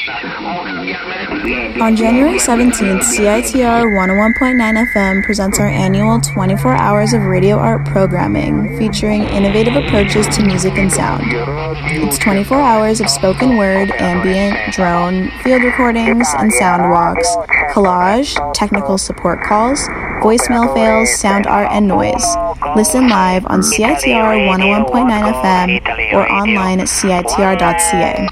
On January 17th, CITR 101.9 FM presents our annual 24 Hours of Radio Art programming featuring innovative approaches to music and sound. It's 24 hours of spoken word, ambient, drone, field recordings, and sound walks, collage, technical support calls, voicemail fails, sound art, and noise. Listen live on CITR 101.9 FM or online at citr.ca.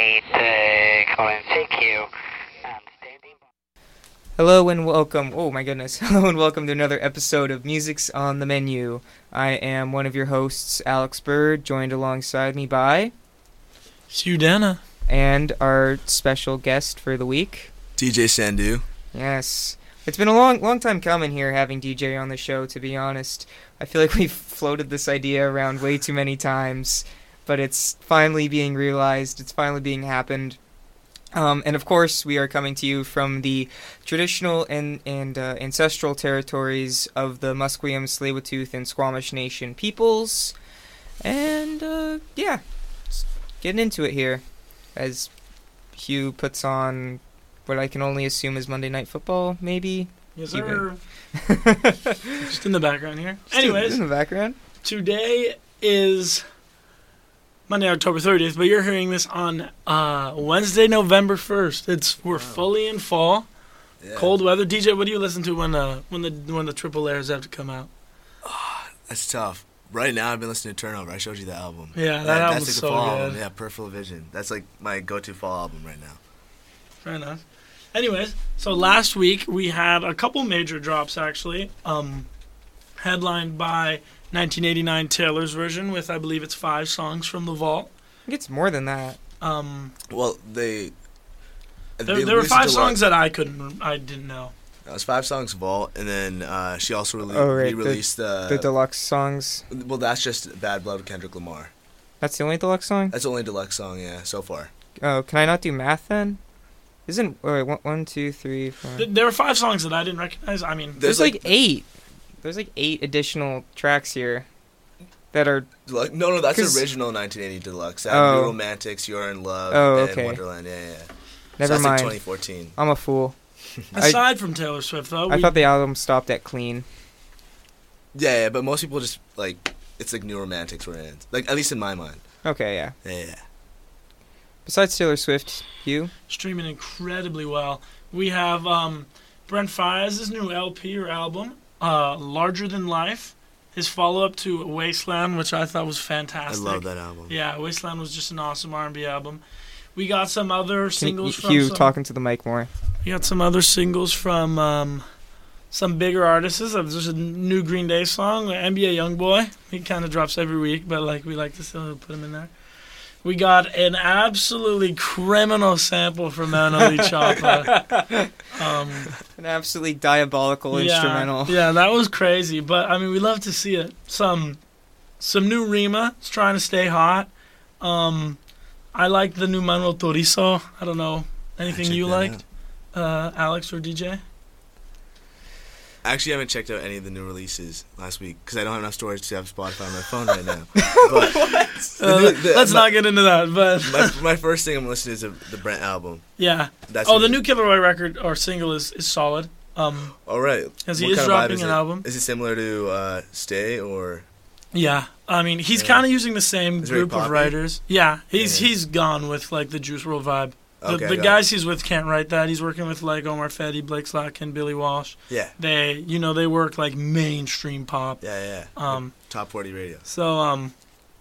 Hello and welcome. Oh my goodness. Hello and welcome to another episode of Music's on the Menu. I am one of your hosts, Alex Bird, joined alongside me by Hugh Dana and our special guest for the week, DJ Sandhu. Yes. It's been a long time coming here having DJ on the show, to be honest. I feel like we've floated this idea around way too many times, but it's finally being realized. It's finally being happened. And of course, we are coming to you from the traditional and ancestral territories of the Musqueam, Tsleil-Waututh, and Squamish Nation peoples. And, just getting into it here as Hugh puts on what I can only assume is Monday Night Football, maybe? Yes, sir. Just in the background here. Anyways, in the background. Today is Monday, October 30th, but you're hearing this on Wednesday, November 1st. We're fully in fall, cold weather. DJ, what do you listen to when the triple layers have to come out? Oh, that's tough. Right now, I've been listening to Turnover. I showed you that album. Yeah, that album's that's so fall good. Album. Yeah, Peripheral Vision. That's like my go-to fall album right now. Fair enough. Anyways, so last week we had a couple major drops actually, headlined by 1989 Taylor's version with I believe it's 5 songs from the vault. I think it's more than that. Well, there were 5 songs that I didn't know. It was 5 songs vault, and then she also re-released the deluxe songs. Well, that's just Bad Blood with Kendrick Lamar. That's the only deluxe song? That's the only deluxe song, yeah, so far. Oh, can I not do math then? Wait, 1, 2, 3, 4. There were 5 songs that I didn't recognize. I mean, there's like 8. There's like 8 additional tracks here that are... No, that's original 1980 Deluxe. New Romantics, You're in Love, and Wonderland. Yeah. Never mind. Like 2014. I'm a fool. Aside from Taylor Swift, though... I thought the album stopped at Clean. Yeah, but most people just, it's like New Romantics where it ends. Like, at least in my mind. Okay, yeah. Yeah. Besides Taylor Swift, Hugh? Streaming incredibly well. We have Brent Faiyaz's new LP or album, Larger Than Life. His follow-up to Wasteland, which I thought was fantastic. I love that album. Yeah, Wasteland was just an awesome R&B album. We got some other singles from... Hugh, talking to the mic more. We got some other singles from some bigger artists. There's a new Green Day song, NBA Youngboy. He kind of drops every week, but we like to still put him in there. We got an absolutely criminal sample from Manoli Choppa. An absolutely diabolical instrumental. Yeah, that was crazy. But, I mean, we love to see it. Some new Rima. It's trying to stay hot. I like the new Manuel Turizo. I don't know. Anything you liked, Alex or DJ? Actually, I haven't checked out any of the new releases last week because I don't have enough storage to have Spotify on my phone right now. But let's not get into that. But my first thing I'm listening to is the Brent album. Yeah. The new Kid Laroi record or single is solid. All right. Because he is dropping an album. Is it similar to Stay or? Yeah. I mean, he's kind of using the same group of writers. Yeah. He's gone with the Juice WRLD vibe. The guys he's with can't write that. He's working with Omar Fetty, Blake Slatkin, Billy Walsh. Yeah. They work mainstream pop. Yeah. Top 40 radio. So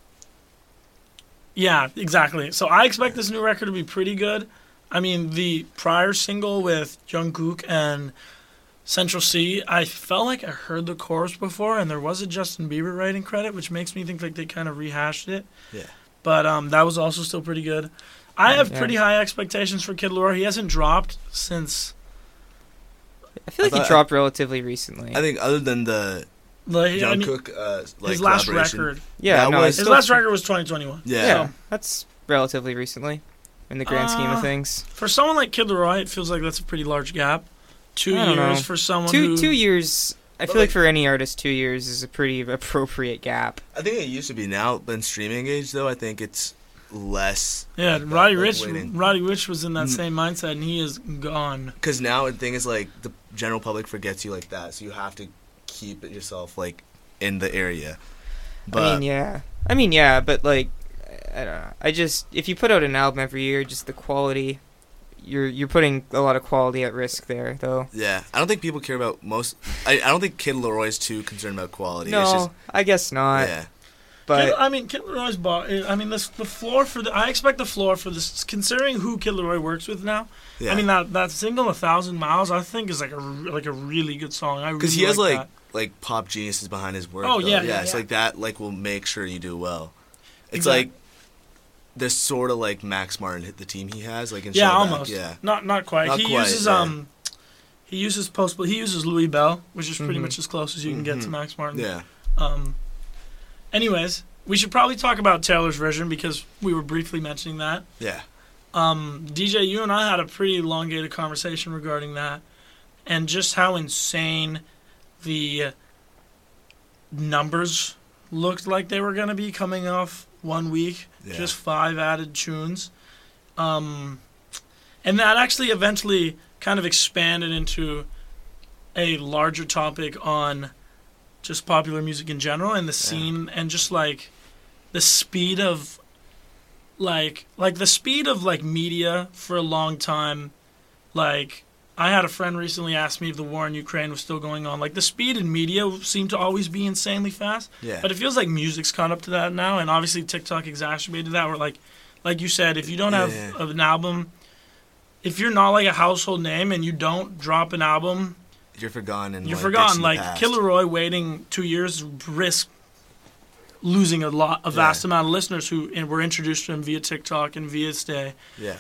yeah, exactly. So I expect this new record to be pretty good. I mean, the prior single with Jungkook and Central C, I felt like I heard the chorus before, and there was a Justin Bieber writing credit, which makes me think they kind of rehashed it. Yeah. But that was also still pretty good. I have pretty high expectations for Kid Laroi. He hasn't dropped since... I feel like he dropped relatively recently. I think other than the Jungkook his last record. Yeah, his last record was 2021. Yeah. So that's relatively recently in the grand scheme of things. For someone like Kid Laroi, it feels like that's a pretty large gap. 2 years for someone who... 2 years... I feel like for any artist, 2 years is a pretty appropriate gap. I think it used to be now, but in streaming age, though, I think it's less. Yeah, like Roddy that, Ricch. like, waiting. Roddy Ricch was in that same mindset, and he is gone. Because now the thing is, like, the general public forgets you like that, so you have to keep it yourself, like, in the area. But I mean, yeah, but, like, I don't know. If you put out an album every year, just the quality, you're putting a lot of quality at risk there, though. yeah, I don't think people care about most. I don't think Kid Leroy's too concerned about quality. No, It's just, I guess not. yeah. But Kid Leroy's the floor for I expect the floor for this, considering who Kid Leroy works with now. Yeah. I mean, that single 1,000 Miles, I think is like a really good song. I Because really he has like that. like pop geniuses behind his work. Oh, though. yeah. It's like that. Like will make sure you do well. It's Exactly. like this sort of like Max Martin, the team he has, like in Yeah, Shellback. almost. Yeah, Not quite. Not He quite, uses yeah. he uses Louis Bell, which is pretty much as close as you can get to Max Martin. yeah, Anyways, we should probably talk about Taylor's version because we were briefly mentioning that. yeah. DJ, you and I had a pretty elongated conversation regarding that, and just how insane the numbers looked like they were going to be coming off 1 week. Yeah. Just 5 added tunes. And that actually eventually kind of expanded into a larger topic on just popular music in general and the scene and just like the speed of like the speed of like media for a long time. Like I had a friend recently ask me if the war in Ukraine was still going on. Like the speed in media seemed to always be insanely fast. Yeah. But it feels like music's caught up to that now, and obviously TikTok exacerbated that. Where like you said, if you don't have an album, if you're not like a household name and you don't drop an album, You're forgotten. And you're like, forgotten. ditched in the Like past. Kid Leroy waiting 2 years risk losing a vast amount of listeners who were introduced to him via TikTok and via Stay. Yeah.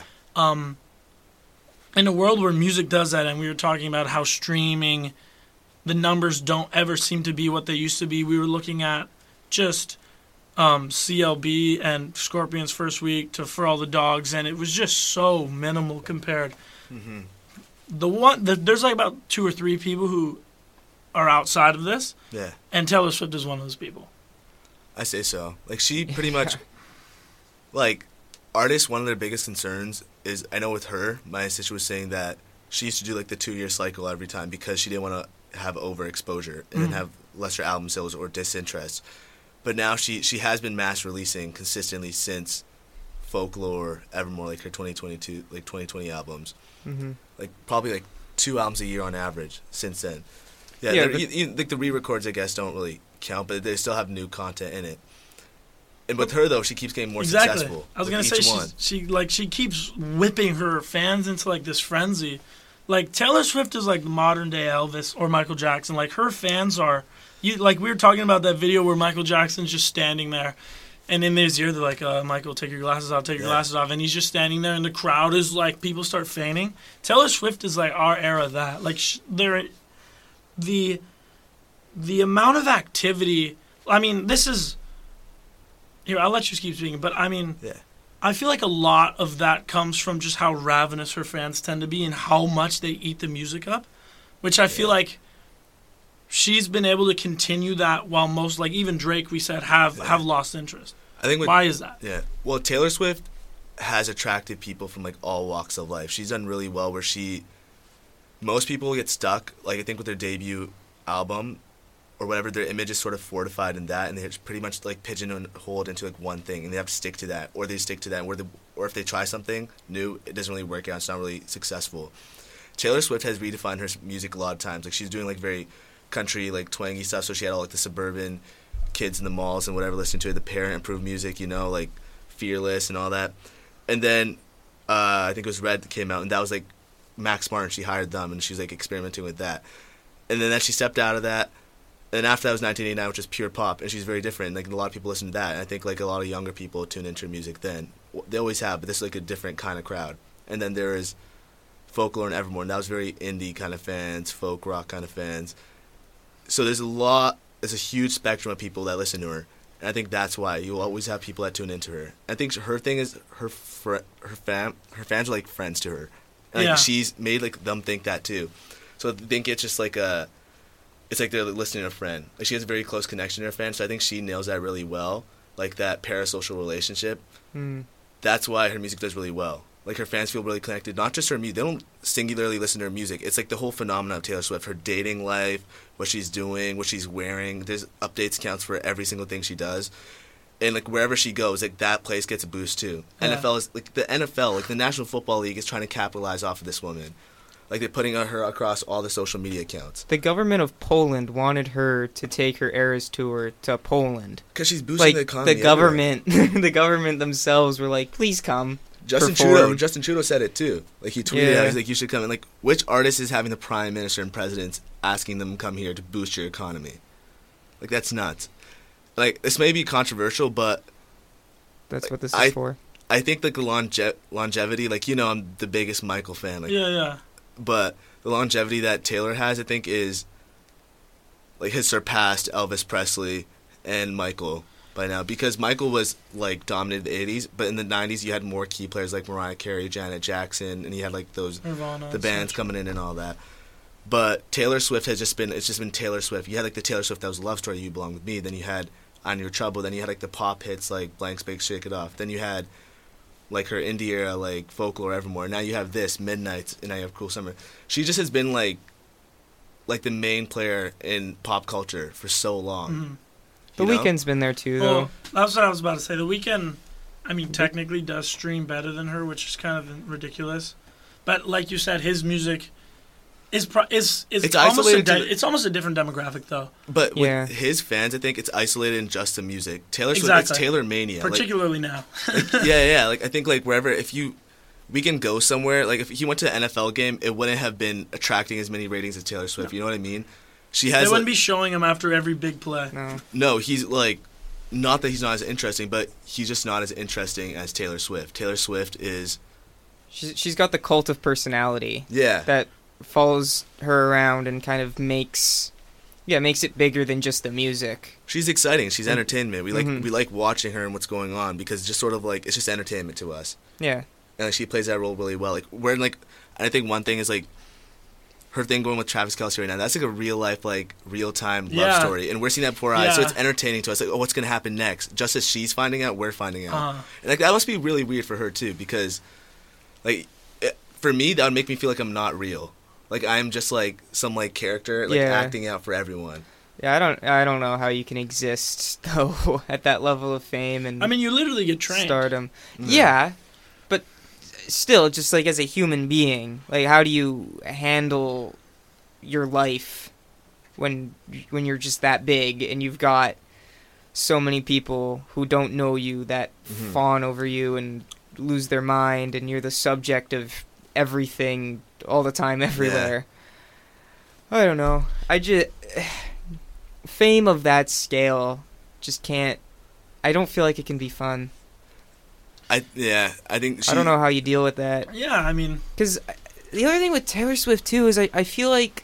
In a world where music does that, and we were talking about how streaming, the numbers don't ever seem to be what they used to be. We were looking at just CLB and Scorpions first week to For All the Dogs, and it was just so minimal compared. Mm-hmm. There's like about 2 or 3 people who are outside of this, Yeah. and Taylor Swift is one of those people. I say so. Like she pretty much, like, artists. One of their biggest concerns is, I know with her, my sister was saying that she used to do like the 2-year cycle every time because she didn't want to have overexposure and then have lesser album sales or disinterest. But now she has been mass releasing consistently since Folklore, Evermore, like her 2020 albums. Mhm. Like probably like 2 albums a year on average since then. Yeah, Yeah, like the re-records I guess don't really count, but they still have new content in it. And with her though, she keeps getting more successful. I was with gonna say each one. she keeps whipping her fans into like this frenzy. Like Taylor Swift is like the modern day Elvis or Michael Jackson. Like her fans are, like we were talking about that video where Michael Jackson's just standing there, and in his ear they're like, "Michael, take your glasses off, take your glasses off," and he's just standing there, and the crowd is like, people start fainting. Taylor Swift is like our era of that. Like the amount of activity. I mean, this is. Here, I'll let you keep speaking, but I mean, I feel like a lot of that comes from just how ravenous her fans tend to be and how much they eat the music up, which I feel like she's been able to continue that while most, like even Drake, we said, have lost interest. I think why is that? Yeah, well, Taylor Swift has attracted people from like all walks of life. She's done really well where most people get stuck, like I think with their debut album or whatever, their image is sort of fortified in that, and they're pretty much like pigeonholed into like one thing, and they have to stick to that, or they stick to that, or if they try something new, it doesn't really work out, it's not really successful. Taylor Swift has redefined her music a lot of times. Like she's doing like very country, like twangy stuff, so she had all like the suburban kids in the malls and whatever listening to her, the Parent Approved music, you know, like Fearless and all that. And then I think it was Red that came out, and that was like Max Martin, she hired them, and she's like experimenting with that. And then she stepped out of that. And after that was 1989, which is pure pop, and she's very different. Like a lot of people listen to that, and I think like a lot of younger people tune into her music then. They always have, but this is like a different kind of crowd. And then there is Folklore and Evermore, and that was very indie kind of fans, folk rock kind of fans. So there's a huge spectrum of people that listen to her, and I think that's why you'll always have people that tune into her. I think her thing is her fans are like friends to her, and like she's made like them think that too. So I think it's just like it's like they're listening to a friend. Like she has a very close connection to her fans, so I think she nails that really well, like that parasocial relationship. that's why her music does really well. Like, her fans feel really connected. Not just her music. They don't singularly listen to her music. It's like the whole phenomenon of Taylor Swift, her dating life, what she's doing, what she's wearing. There's updates accounts for every single thing she does. And, like, wherever she goes, like, that place gets a boost, too. Yeah. NFL is, like, the NFL, like, the National Football League is trying to capitalize off of this woman. Like, they're putting her across all the social media accounts. The government of Poland wanted her to take her Eras tour to Poland. Because she's boosting Like, the economy. the government, the government themselves were like, please come. Justin Trudeau said it too. Like, he tweeted out, he's like, you should come. And like, which artist is having the prime minister and presidents asking them to come here to boost your economy? Like, that's nuts. Like, this may be controversial, but That's what this is for. I think like the longevity, like, you know, I'm the biggest Michael fan. Like, Yeah. but the longevity that Taylor has, I think, is like has surpassed Elvis Presley and Michael by now, because Michael was like dominated the 80s, but in the 90s you had more key players like Mariah Carey, Janet Jackson, and you had like those Nirvana, the bands coming in and all that. But Taylor Swift has just been Taylor Swift. You had like the Taylor Swift that was Love Story, You Belong With Me, then you had On Your Trouble, then you had like the pop hits like Blank Space, Shake It Off, then you had like her indie era like Folklore, Evermore. Now you have this Midnights, and now you have Cruel Summer. She just has been like the main player in pop culture for so long. Mm-hmm. The Weeknd's been there too, though. Well, that's what I was about to say. The Weeknd, I mean, technically does stream better than her, which is kind of ridiculous. But like you said, his music is It's almost isolated it's almost a different demographic, though. But Yeah. with his fans, I think it's isolated in just the music. Taylor Swift, Exactly. it's Taylor mania. Particularly now. Yeah. Like, I think like wherever, if we can go somewhere, like if he went to an NFL game, it wouldn't have been attracting as many ratings as Taylor Swift. You know what I mean? She has. They wouldn't be showing him after every big play. No. He's like, not that he's not as interesting, but he's just not as interesting as Taylor Swift. Taylor Swift is. She's got the cult of personality. Yeah. That follows her around and kind of makes it bigger than just the music. She's exciting. She's entertainment. We Mhm. like watching her and what's going on, because it's just sort of like it's just entertainment to us. Yeah. And like, she plays that role really well. Like, we're like, I think one thing is like her thing going with Travis Kelce right now. That's like a real life, like real time love Yeah. story, and we're seeing that before our eyes. So Yeah. it's entertaining to us. Like, oh, what's gonna happen next? Just as she's finding out, we're finding out, Uh-huh. and like that must be really weird for her too, because like for me that would make me feel like I'm not real. Like, I'm just like some like character, like Yeah. acting out for everyone. Yeah, I don't know how you can exist though at that level of fame and I mean, you literally get trained. stardom. Yeah. Yeah, but still, just like as a human being, like how do you handle your life when you're just that big and you've got so many people who don't know you that Mhm. fawn over you and lose their mind, and you're the subject of everything all the time, everywhere. I don't know. Fame of that scale just can't. I don't feel like it can be fun. I think I don't know how you deal with that. Yeah, I mean, Because the other thing with Taylor Swift too is I feel like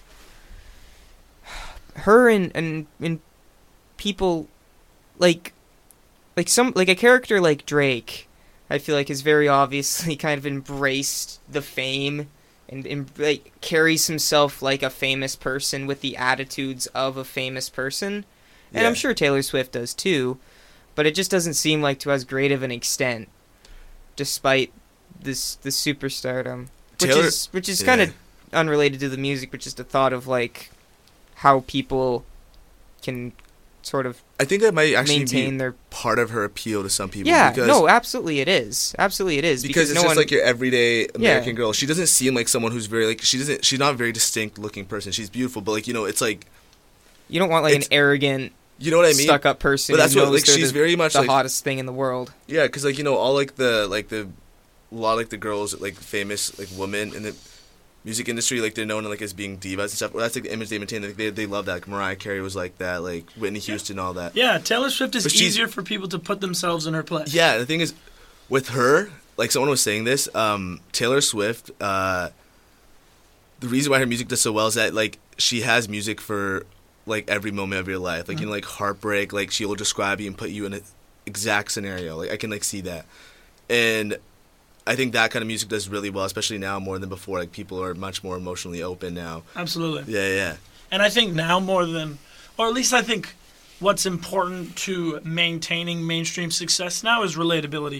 her and people like a character like Drake, I feel like has very obviously kind of embraced the fame and like carries himself like a famous person with the attitudes of a famous person. And Yeah. I'm sure Taylor Swift does too, but it just doesn't seem like to as great of an extent, despite the superstardom, which is kind of unrelated to the music, but just a thought of like how people can sort of I think that might actually maintain be their part of her appeal to some people. yeah. because, No, absolutely it is. Absolutely it is because it's no just one, like your everyday American girl. She doesn't seem like someone who's very like she's not a very distinct looking person. She's beautiful, but like, you know, it's like, you don't want like an it's- arrogant, you know what I mean? stuck up person. But that's who what knows like they're she's very much the like hottest thing in the world. yeah, because like, you know, all like the a lot of like the girls like famous like women in the music industry, like they're known like as being divas and stuff. Well, that's like the image they maintain. Like, they love that. Like, Mariah Carey was like that. Like Whitney Houston, all that. yeah, Taylor Swift is But she's- easier for people to put themselves in her place. Yeah, the thing is, with her, like someone was saying this, Taylor Swift, the reason why her music does so well is that like she has music for like every moment of your life. Like, you know, like heartbreak, like she'll describe you and put you in an exact scenario. Like, I can like see that. And I think that kind of music does really well, especially now more than before. Like, people are much more emotionally open now. Absolutely. Yeah. And I think now more than, or at least I think what's important to maintaining mainstream success now is relatability.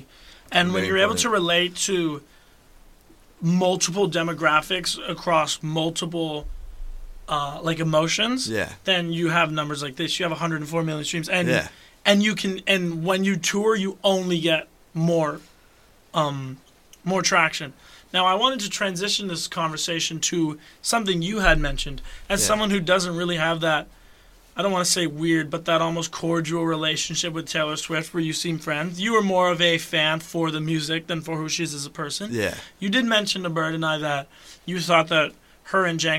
And when Very you're able important. to relate to multiple demographics across multiple like emotions, Yeah. then you have numbers like this. You have 104 million streams, and Yeah. and you can, and when you tour, you only get more traction. Now, I wanted to transition this conversation to something you had mentioned. As Yeah. someone who doesn't really have that, I don't want to say weird, but that almost cordial relationship with Taylor Swift where you seem friends. You are more of a fan for the music than for who she is as a person. Yeah. You did mention to Bird and I that you thought that her and Jack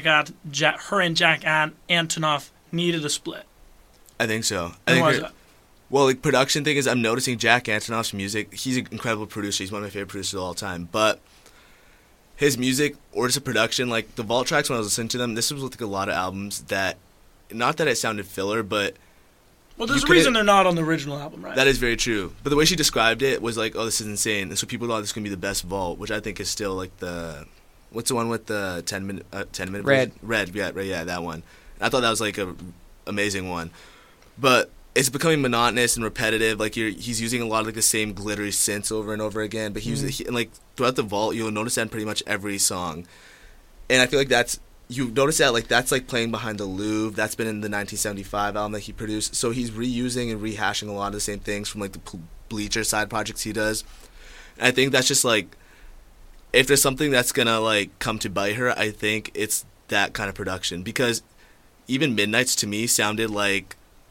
Antonoff needed a split. I think so. And why is that? Well, like, production thing is, I'm noticing Jack Antonoff's music. He's an incredible producer. He's one of my favorite producers of all time. But his music, or just a production, like the vault tracks when I was listening to them, this was with like a lot of albums that, not that it sounded filler, but Well, there's you a reason couldn't- they're not on the original album, right? that is very true. But the way she described it was like, oh, this is insane. And so people thought this was going to be the best vault, which I think is still like what's the one with the 10-minute Red. version? Red, yeah, that one. I thought that was like a amazing one. But it's becoming monotonous and repetitive. Like he's using a lot of like the same glittery synths over and over again. But and like throughout the vault, you'll notice that in pretty much every song. And I feel like you notice that like that's like playing behind the Louvre. That's been in the 1975 album that he produced. So he's reusing and rehashing a lot of the same things from like the Bleacher side projects he does. And I think that's just like, if there's something that's gonna like come to bite her, I think it's that kind of production. Because even Midnights to me sounded like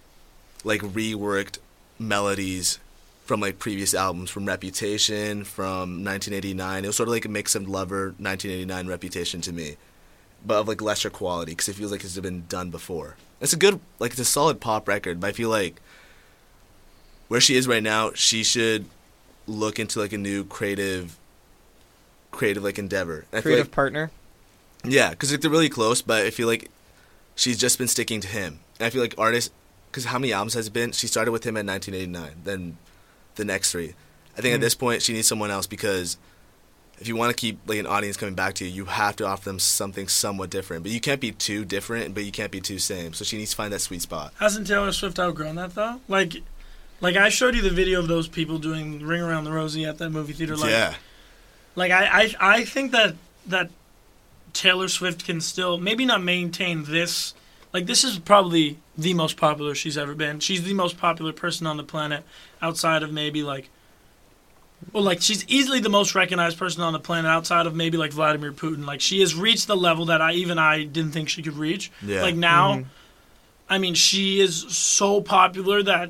reworked melodies from like previous albums, from Reputation, from 1989. It was sort of like a mix of Lover, 1989 Reputation to me, but of like lesser quality because it feels like it's been done before. It's a good, like, it's a solid pop record, but I feel like where she is right now, she should look into like a new creative like endeavor. And I feel Creative like, partner. yeah, because like, they're really close, but I feel like she's just been sticking to him. And I feel like artists, because how many albums has it been? She started with him in 1989, then the next three. I think at this point she needs someone else, because if you want to keep like an audience coming back to you, you have to offer them something somewhat different. But you can't be too different, but you can't be too same. So she needs to find that sweet spot. Hasn't Taylor Swift outgrown that though? Like I showed you the video of those people doing Ring Around the Rosie at that movie theater. Like, yeah. Like I think that Taylor Swift can still maybe not maintain this. Like, this is probably the most popular she's ever been. She's the most popular person on the planet outside of maybe like, well, like, she's easily the most recognized person on the planet outside of maybe like Vladimir Putin. Like, she has reached the level that I didn't think she could reach. Yeah. Like now, I mean, she is so popular that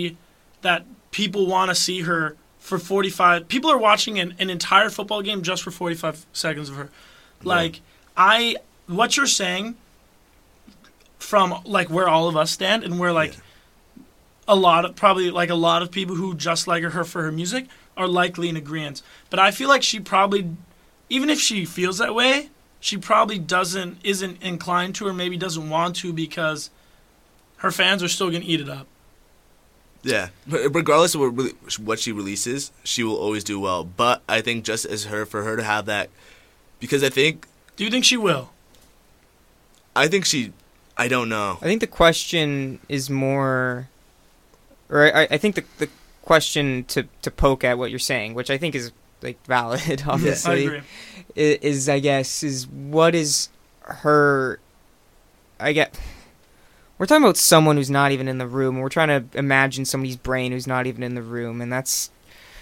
people want to see her for 45. People are watching an entire football game just for 45 seconds of her. Like, what you're saying, from like where all of us stand and where like a lot of people who just like her for her music are likely in agreement. But I feel like she probably, even if she feels that way, she probably isn't inclined to, or maybe doesn't want to, because her fans are still gonna eat it up. Yeah, but regardless of what she releases, she will always do well. But I think just as for her to have that, because I think... Do you think she will? I don't know. I think the question is more, or I think the question to poke at what you're saying, which I think is like valid, obviously, I agree. is what is her, we're talking about someone who's not even in the room. We're trying to imagine somebody's brain who's not even in the room, and that's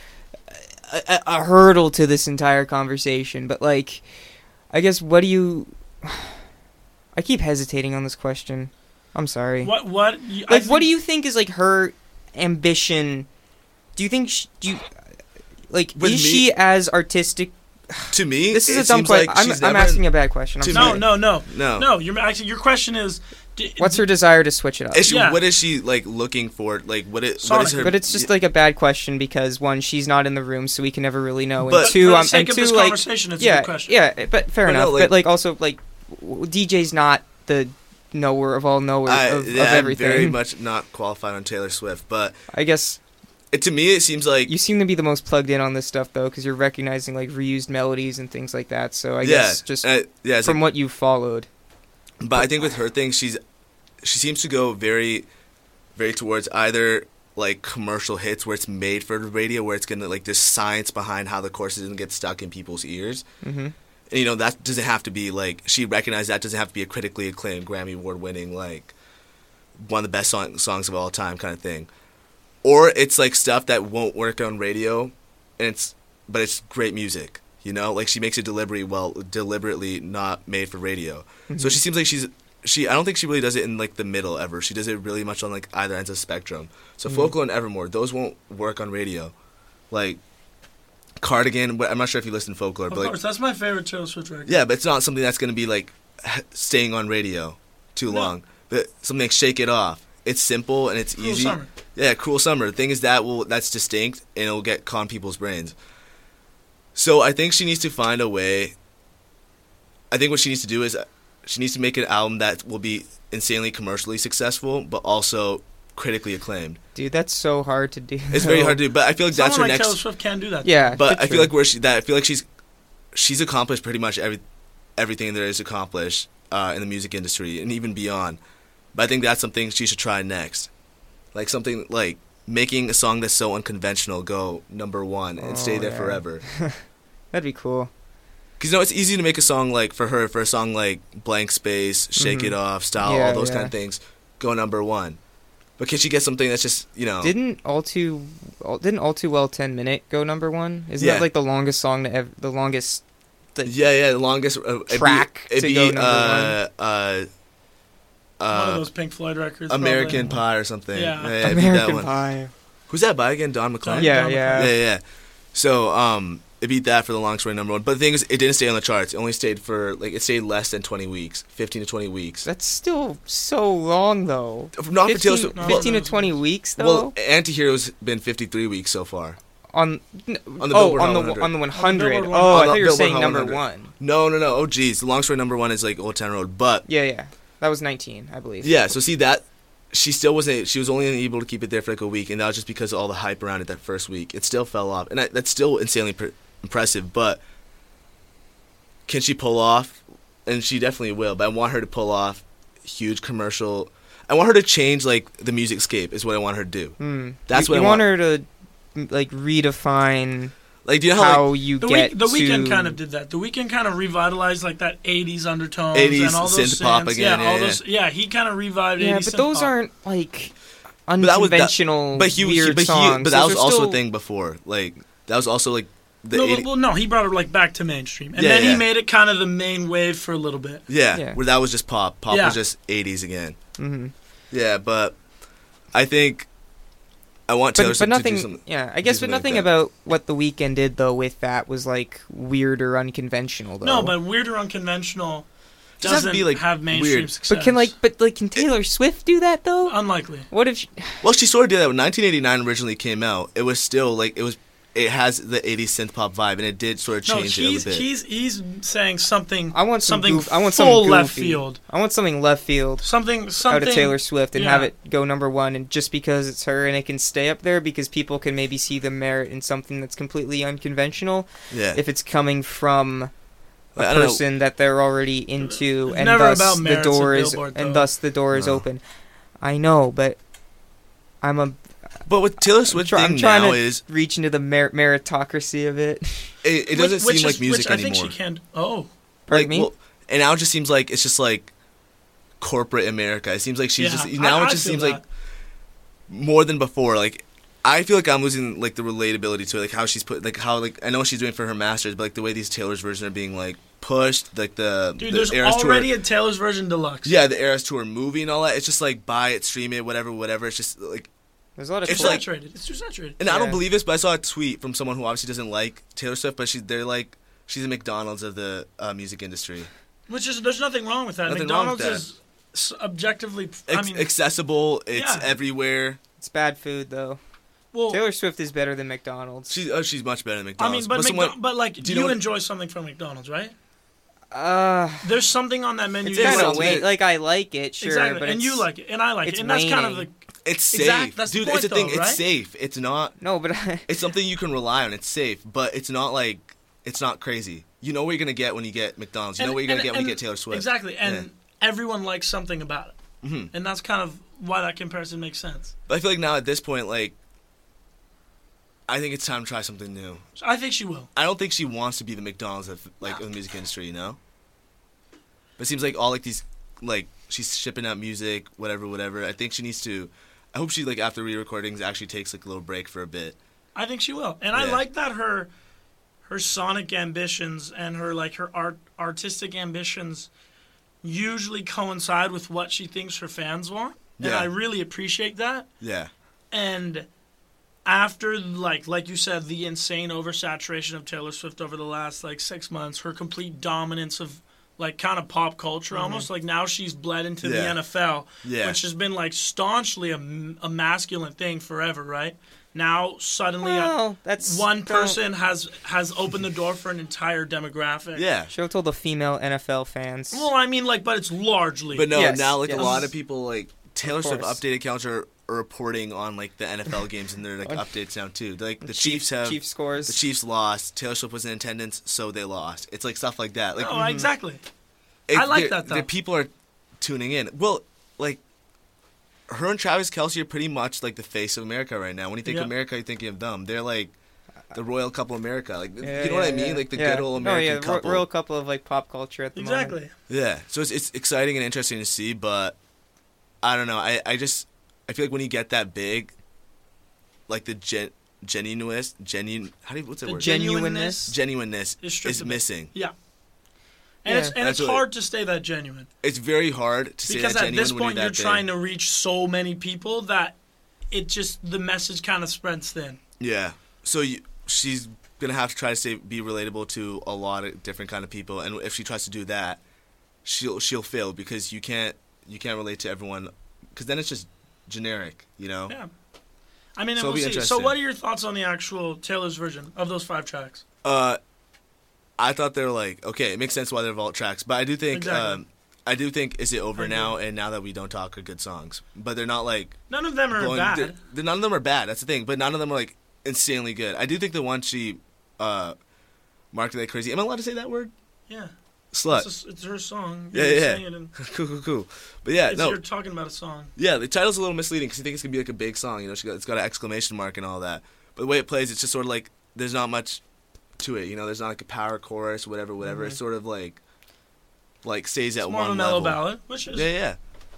a hurdle to this entire conversation. But like, I guess, what do you... I keep hesitating on this question. I'm sorry. What do you think is like her ambition? Do you think is she as artistic? To me, this is it a dumb seems question. like I'm asking a bad question. I'm sorry. No. Your question is, what's her desire to switch it up? What is she like looking for? Like what is her? But it's just like a bad question because one, she's not in the room, so we can never really know. But and two, for the sake of this like, conversation, it's a good question. Yeah, but fair enough. No, but like also like, DJ's not the knower of all knowers of everything. I'm very much not qualified on Taylor Swift, but I guess to me it seems like you seem to be the most plugged in on this stuff though, because you're recognizing like reused melodies and things like that. So I guess just from what you've followed. But I think with her thing, she seems to go very, very towards either like commercial hits where it's made for the radio, where it's gonna like there's science behind how the chorus is gonna get stuck in people's ears. Mm-hmm. And, you know, that doesn't have to be like she recognized that doesn't have to be a critically acclaimed Grammy Award winning like one of the best songs of all time kind of thing. Or it's like stuff that won't work on radio, but it's great music. You know, like she makes it deliberately not made for radio. Mm-hmm. So she seems like I don't think she really does it in like the middle ever. She does it really much on like either ends of the spectrum. So Folklore and Evermore, those won't work on radio. Like Cardigan, I'm not sure if you listen to Folklore, Of but course, that's my favorite Taylor Swift record. yeah, but it's not something that's going to be like staying on radio too long. But something like Shake It Off. It's simple and it's easy. Cruel Summer. Yeah, Cruel Summer. The thing is that's distinct and it'll get caught in people's brains. So I think she needs to find a way. I think what she needs to do is she needs to make an album that will be insanely commercially successful, but also critically acclaimed. Dude, that's so hard to do. It's very hard to do, but I feel like that's her Someone like next. Taylor Swift can do that. Yeah, But I true. feel like she's accomplished pretty much everything there is to accomplish in the music industry and even beyond. But I think that's something she should try next, like something like making a song that's so unconventional go number one and stay there forever. That'd be cool. Because, you know, it's easy to make a song like, for a song like Blank Space, Shake It Off, Style, Yeah, all those yeah. kind of things, go number one. But can she get something that's just, you know... Didn't All Too Well 10 Minute go number one? Isn't Yeah. that like the longest song the longest the longest... track to go number One of those Pink Floyd records. American probably. Pie or something. Yeah. it'd be that American one. Pie. Who's that by again? Don McLean? Yeah, Don yeah. Yeah. So, it beat that for the long story number one. But the thing is, it didn't stay on the charts. It only stayed it stayed less than 20 weeks. 15 to 20 weeks. That's still so long, though. Not for Taylor 15, Swift. no, 15 to no. 20 weeks, though? Well, Antihero's been 53 weeks so far. on the Billboard Hot 100. on the 100. Billboard Oh, On I the thought you were Billboard saying Hot number 100. one. No. Oh, geez. The long story number one is like Old Town Road. But, Yeah. That was 19, I believe. yeah, so see that... She was only able to keep it there for like a week, and that was just because of all the hype around it that first week. It still fell off, and that's still insanely impressive, but can she pull off? And she definitely will, but I want her to pull off huge commercial... I want her to change, like, the music scape is what I want her to do. That's what I want want. her to, like, redefine Like, do you know how you The get The Weeknd to... kind of did that. The Weeknd kind of revitalized like that 80s undertones 80s and all those synth pop synths. again, all yeah. those. Yeah, he kind of revived 80s Yeah, but synth those pop. aren't, like, But that was- unconventional, weird but songs. that Those was are also still- a thing before. Like, that was also, like, the No, 80 well, no, he brought it like back to mainstream, and Yeah, then yeah. he made it kind of the main wave for a little bit. Yeah. where that was just pop. Pop Yeah. was just 80s again. Mm-hmm. Yeah, but I think I want Taylor But Swift nothing, to do something. yeah, I guess, but something like nothing that. about what The Weeknd did, though, with that was, like, weird or unconventional, though. No, but weird or unconventional Doesn't have to doesn't be, like, have mainstream weird. success. But can Taylor Swift do that, though? Unlikely. What if she... Well, she sort of did that when 1989 originally came out. It was still like it has the 80s synth pop vibe, and it did sort of No, change it a little bit. he's saying something. I want something I want full something left goofy. field. I want something left field Something out of Taylor Swift and yeah. have it go number one, and just because it's her and it can stay up there because people can maybe see the merit in something that's completely unconventional Yeah, if it's coming from a I don't know. person that they're already into, It's and never thus about the merits door at is Billboard, and though. thus the door is No. open. I know, but But with Taylor Swift I'm thing trying now to is reach into the meritocracy of it. it doesn't seem like music which I anymore. think she can. Oh, Pardon Like, me? well, and now it just seems like it's just like corporate America. It seems like she's yeah. just now I it just feel seems that. like more than before. Like I feel like I'm losing like the relatability to it, like how she's put like how like I know what she's doing for her masters, but like the way these Taylor's versions are being like pushed, like the Dude, the there's Eras already tour. a Taylor's version deluxe. Yeah, the Eras tour movie and all that. It's just like buy it, stream it, whatever. It's just like. There's a lot of It's cool- like- saturated. It's too saturated. And I don't Yeah. believe this, but I saw a tweet from someone who obviously doesn't like Taylor Swift, but they're like she's the McDonald's of the music industry. Which is there's nothing wrong with that. Nothing wrong with McDonald's is objectively. I mean, Accessible, it's Yeah. everywhere. It's bad food, though. well, Taylor Swift is better than McDonald's. She's much better than I McDonald's. mean, but like do you you know what- enjoy something from McDonald's, right? There's There's something on that menu. it's you kind like. of way like I like it, sure, Exactly, but and you it's- like it, and I like it, it's and that's kind of the. waning. it's safe, Exact- that's the dude. point, it's a thing. though, right? It's safe. It's not. No, but It's something you can rely on. It's safe, but it's not like it's not crazy. You know what you're gonna get when you get McDonald's. You know what you're gonna get when you get Taylor Swift. Exactly, and Yeah. everyone likes something about it, Mhm. and that's kind of why that comparison makes sense. But I feel like now at this point, like, I think it's time to try something new. I think she will. I don't think she wants to be the McDonald's of like of the music industry, you know. But it seems like all like these, like she's shipping out music, whatever. I think she needs to. I hope she like after re-recordings actually takes like a little break for a bit. I think she will, and I like that her sonic ambitions and her artistic ambitions usually coincide with what she thinks her fans want, and I really appreciate that. Yeah. And after, like you said, the insane oversaturation of Taylor Swift over the last, 6 months, her complete dominance of, kind of pop culture almost, now she's bled into the NFL, which has been, staunchly a masculine thing forever, right? Now, suddenly, one person has opened the door for an entire demographic. Yeah. Show told the female NFL fans. Well, I mean, but it's largely. But no, now, yes. a lot of people, Taylor Swift updated accounts are reporting on the NFL games and their updates now too. Like the Chiefs scores. The Chiefs lost. Taylor Swift was in attendance, so they lost. It's stuff like that. Exactly. I like that though. The people are tuning in. Well, her and Travis Kelce are pretty much the face of America right now. When you think of America, you're thinking of them. They're the royal couple of America. You know what I mean? The good old American couple. Royal couple of pop culture at the moment. Exactly. Yeah. So it's exciting and interesting to see, but I don't know. I feel like when you get that big, the genuineness is missing. Yeah. And it's hard to stay that genuine. It's very hard to stay that genuine because at this point you're you're trying to reach so many people that the message kind of spreads thin. Yeah. So she's gonna have to try to be relatable to a lot of different kind of people, and if she tries to do that, she'll fail because you can't relate to everyone, because then it's just generic, you know. Yeah. I mean, we'll see. So what are your thoughts on the actual Taylor's version of those 5 tracks? I thought they were okay, it makes sense why they're vault tracks, but I do think Is It Over Now and Now That We Don't Talk are good songs, but they're not none of them are bad. None of them are bad. That's the thing, but none of them are insanely good. I do think the one she marketed like crazy. Am I allowed to say that word? Yeah. Slut. It's her song. Yeah. Cool. But yeah, you're talking about a song. Yeah, the title's a little misleading because you think it's gonna be a big song. You know, it's got an exclamation mark and all that. But the way it plays, it's just sort of there's not much to it. You know, there's not a power chorus, whatever. Mm-hmm. It's sort of stays at one level. More of a mellow ballad, which is yeah.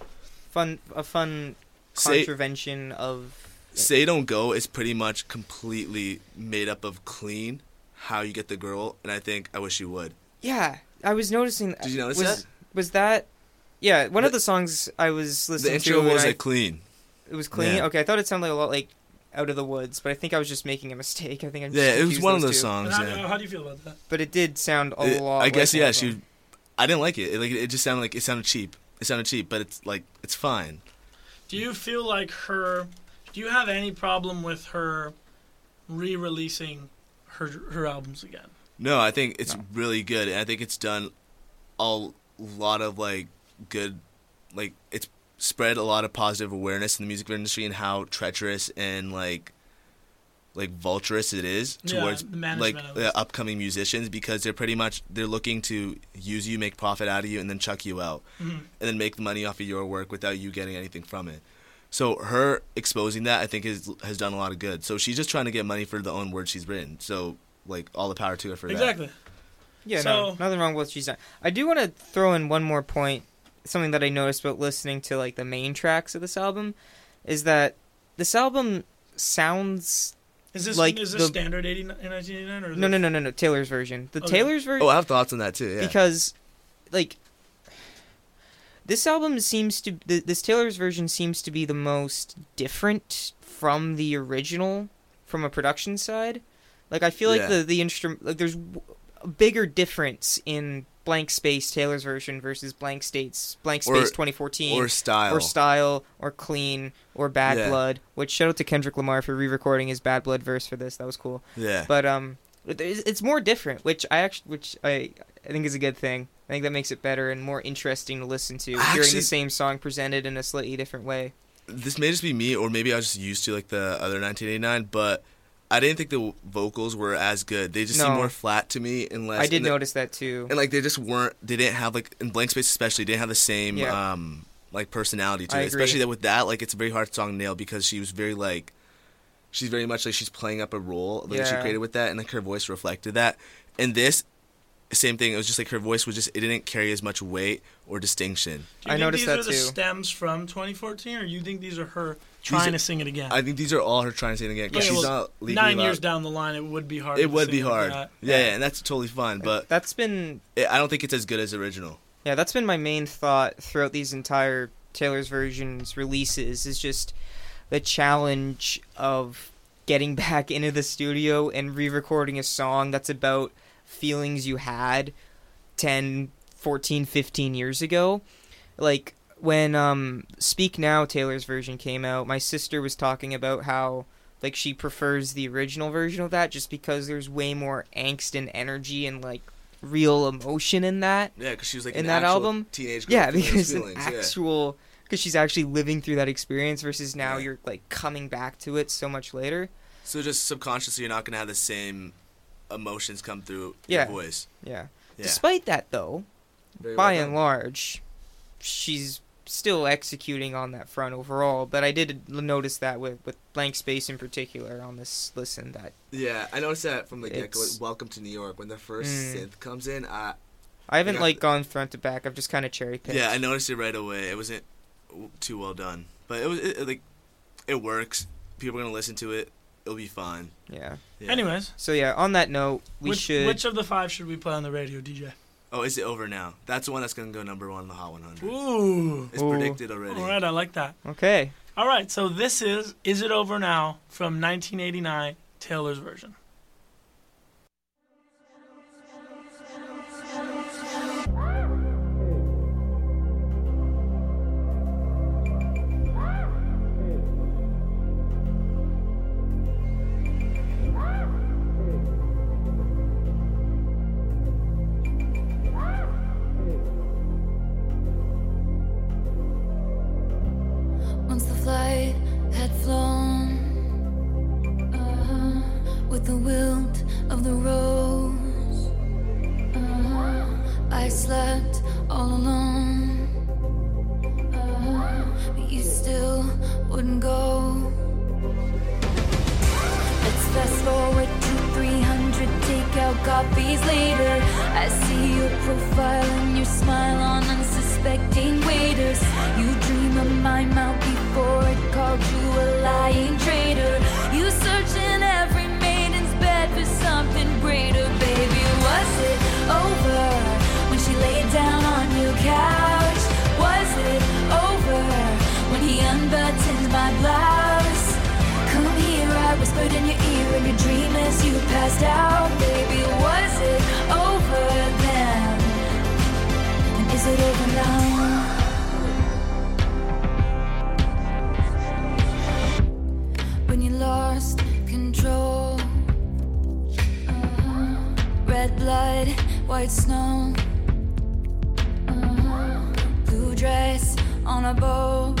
A fun contravention of. Say Don't Go is pretty much completely made up of clean, how you get the girl, and I think I Wish You Would. Yeah, I was noticing that. Did you notice that? Was that... Yeah, one of the songs I was listening to... The intro was clean. It was clean? Yeah. Okay, I thought it sounded a lot Out of the Woods, but I think I was just making a mistake. I think I just it was one of those songs. How do you feel about that? But it did sound a lot. I guess I didn't like it. It just sounded it sounded cheap. It sounded cheap, but it's fine. Do you feel do you have any problem with her re-releasing her albums again? No, I think it's really good, and I think it's done a lot of good, it's spread a lot of positive awareness in the music industry and how treacherous and vulturous it is towards the upcoming musicians, because they're looking to use you, make profit out of you, and then chuck you out, and then make money off of your work without you getting anything from it. So her exposing that, I think, has done a lot of good. So she's just trying to get money for the own words she's written. So all the power to her for that. Exactly. Yeah, nothing wrong with what she's done. I do want to throw in one more point, something that I noticed about listening to the main tracks of this album, is that this album sounds... Is this standard 1989 or no, Taylor's version. Taylor's version. Oh, I have thoughts on that too. Yeah. Because, this album this Taylor's version seems to be the most different from the original, from a production side. I feel the instrument, there's a bigger difference in Blank Space Taylor's version versus Blank Space 2014 or Style or Clean or Bad Blood, which shout out to Kendrick Lamar for re-recording his Bad Blood verse for this. That was cool. Yeah. But it's more different, which I think is a good thing. I think that makes it better and more interesting to listen to, hearing the same song presented in a slightly different way. This may just be me, or maybe I was just used to the other 1989, but I didn't think the vocals were as good. They just seemed more flat to me, I did notice that too. And they just weren't. They didn't have in Blank Space especially. They didn't have the same like personality to I it, agree. especially with that. Like it's a very hard song to nail because she was very like, she's very much like she's playing up a role that she Yeah. created with that, and like her voice reflected that. And this, same thing. It was just like her voice was just, it didn't carry as much weight or distinction. Do you I think noticed these that are the too. stems from 2014, or you think these are her trying to sing it again? I think these are all her trying to say it again. 'Cause Okay, she's well, not legally 9 years allowed. down the line, it would be hard. It to would be sing like hard. that. Yeah, and that's totally fine. But That's been I don't think it's as good as original. Yeah, that's been my main thought throughout these entire Taylor's Versions releases, is just the challenge of getting back into the studio and re-recording a song that's about feelings you had 10, 14, 15 years ago. Like, when Speak Now, Taylor's version, came out, my sister was talking about how like she prefers the original version of that just because there's way more angst and energy and like real emotion in that. Yeah, because she was like In an that actual album? teenage girl. Yeah, feeling those because an feelings, actual, because she's actually living through that experience versus now Yeah. you're like coming back to it so much later. So just subconsciously, you're not gonna have the same emotions come through Yeah. your voice. Yeah. Yeah. Despite that, though, Very by well and done. large, she's still executing on that front overall. But I did notice that with Blank Space in particular on this listen that Yeah, I noticed that from the get-go. It's- Welcome to New York. When the first synth comes in, I haven't Yeah. like gone front to back. I've just kind of cherry picked. yeah, I noticed it right away. It wasn't too well done, but it works. People are gonna listen to it. It'll be fine. Yeah. Yeah. Anyways, So yeah, on that note, which of the 5 should we play on the radio, DJ? Oh, is it over now? That's the one that's gonna go number 1 in the Hot 100. Ooh. It's Ooh. predicted already. All right, I like that. Okay. All right, so this is It Over Now from 1989, Taylor's version. Once the flight had flown, with the wilt of the rose, I slept all alone, but you still wouldn't go. Let's fast forward to 300 takeout copies later. I see your profile and your smile on unsuspecting waiters. You dream of my mouth before it called you a lying traitor. You search in every maiden's bed for something greater. Baby, was it over when she laid down on your couch? Was it over when he unbuttoned my blouse? Come here, I whispered in your ear in your dream as you passed out. Baby, was it over then? And is it over now? When you lost control, red blood, white snow, blue dress on a boat.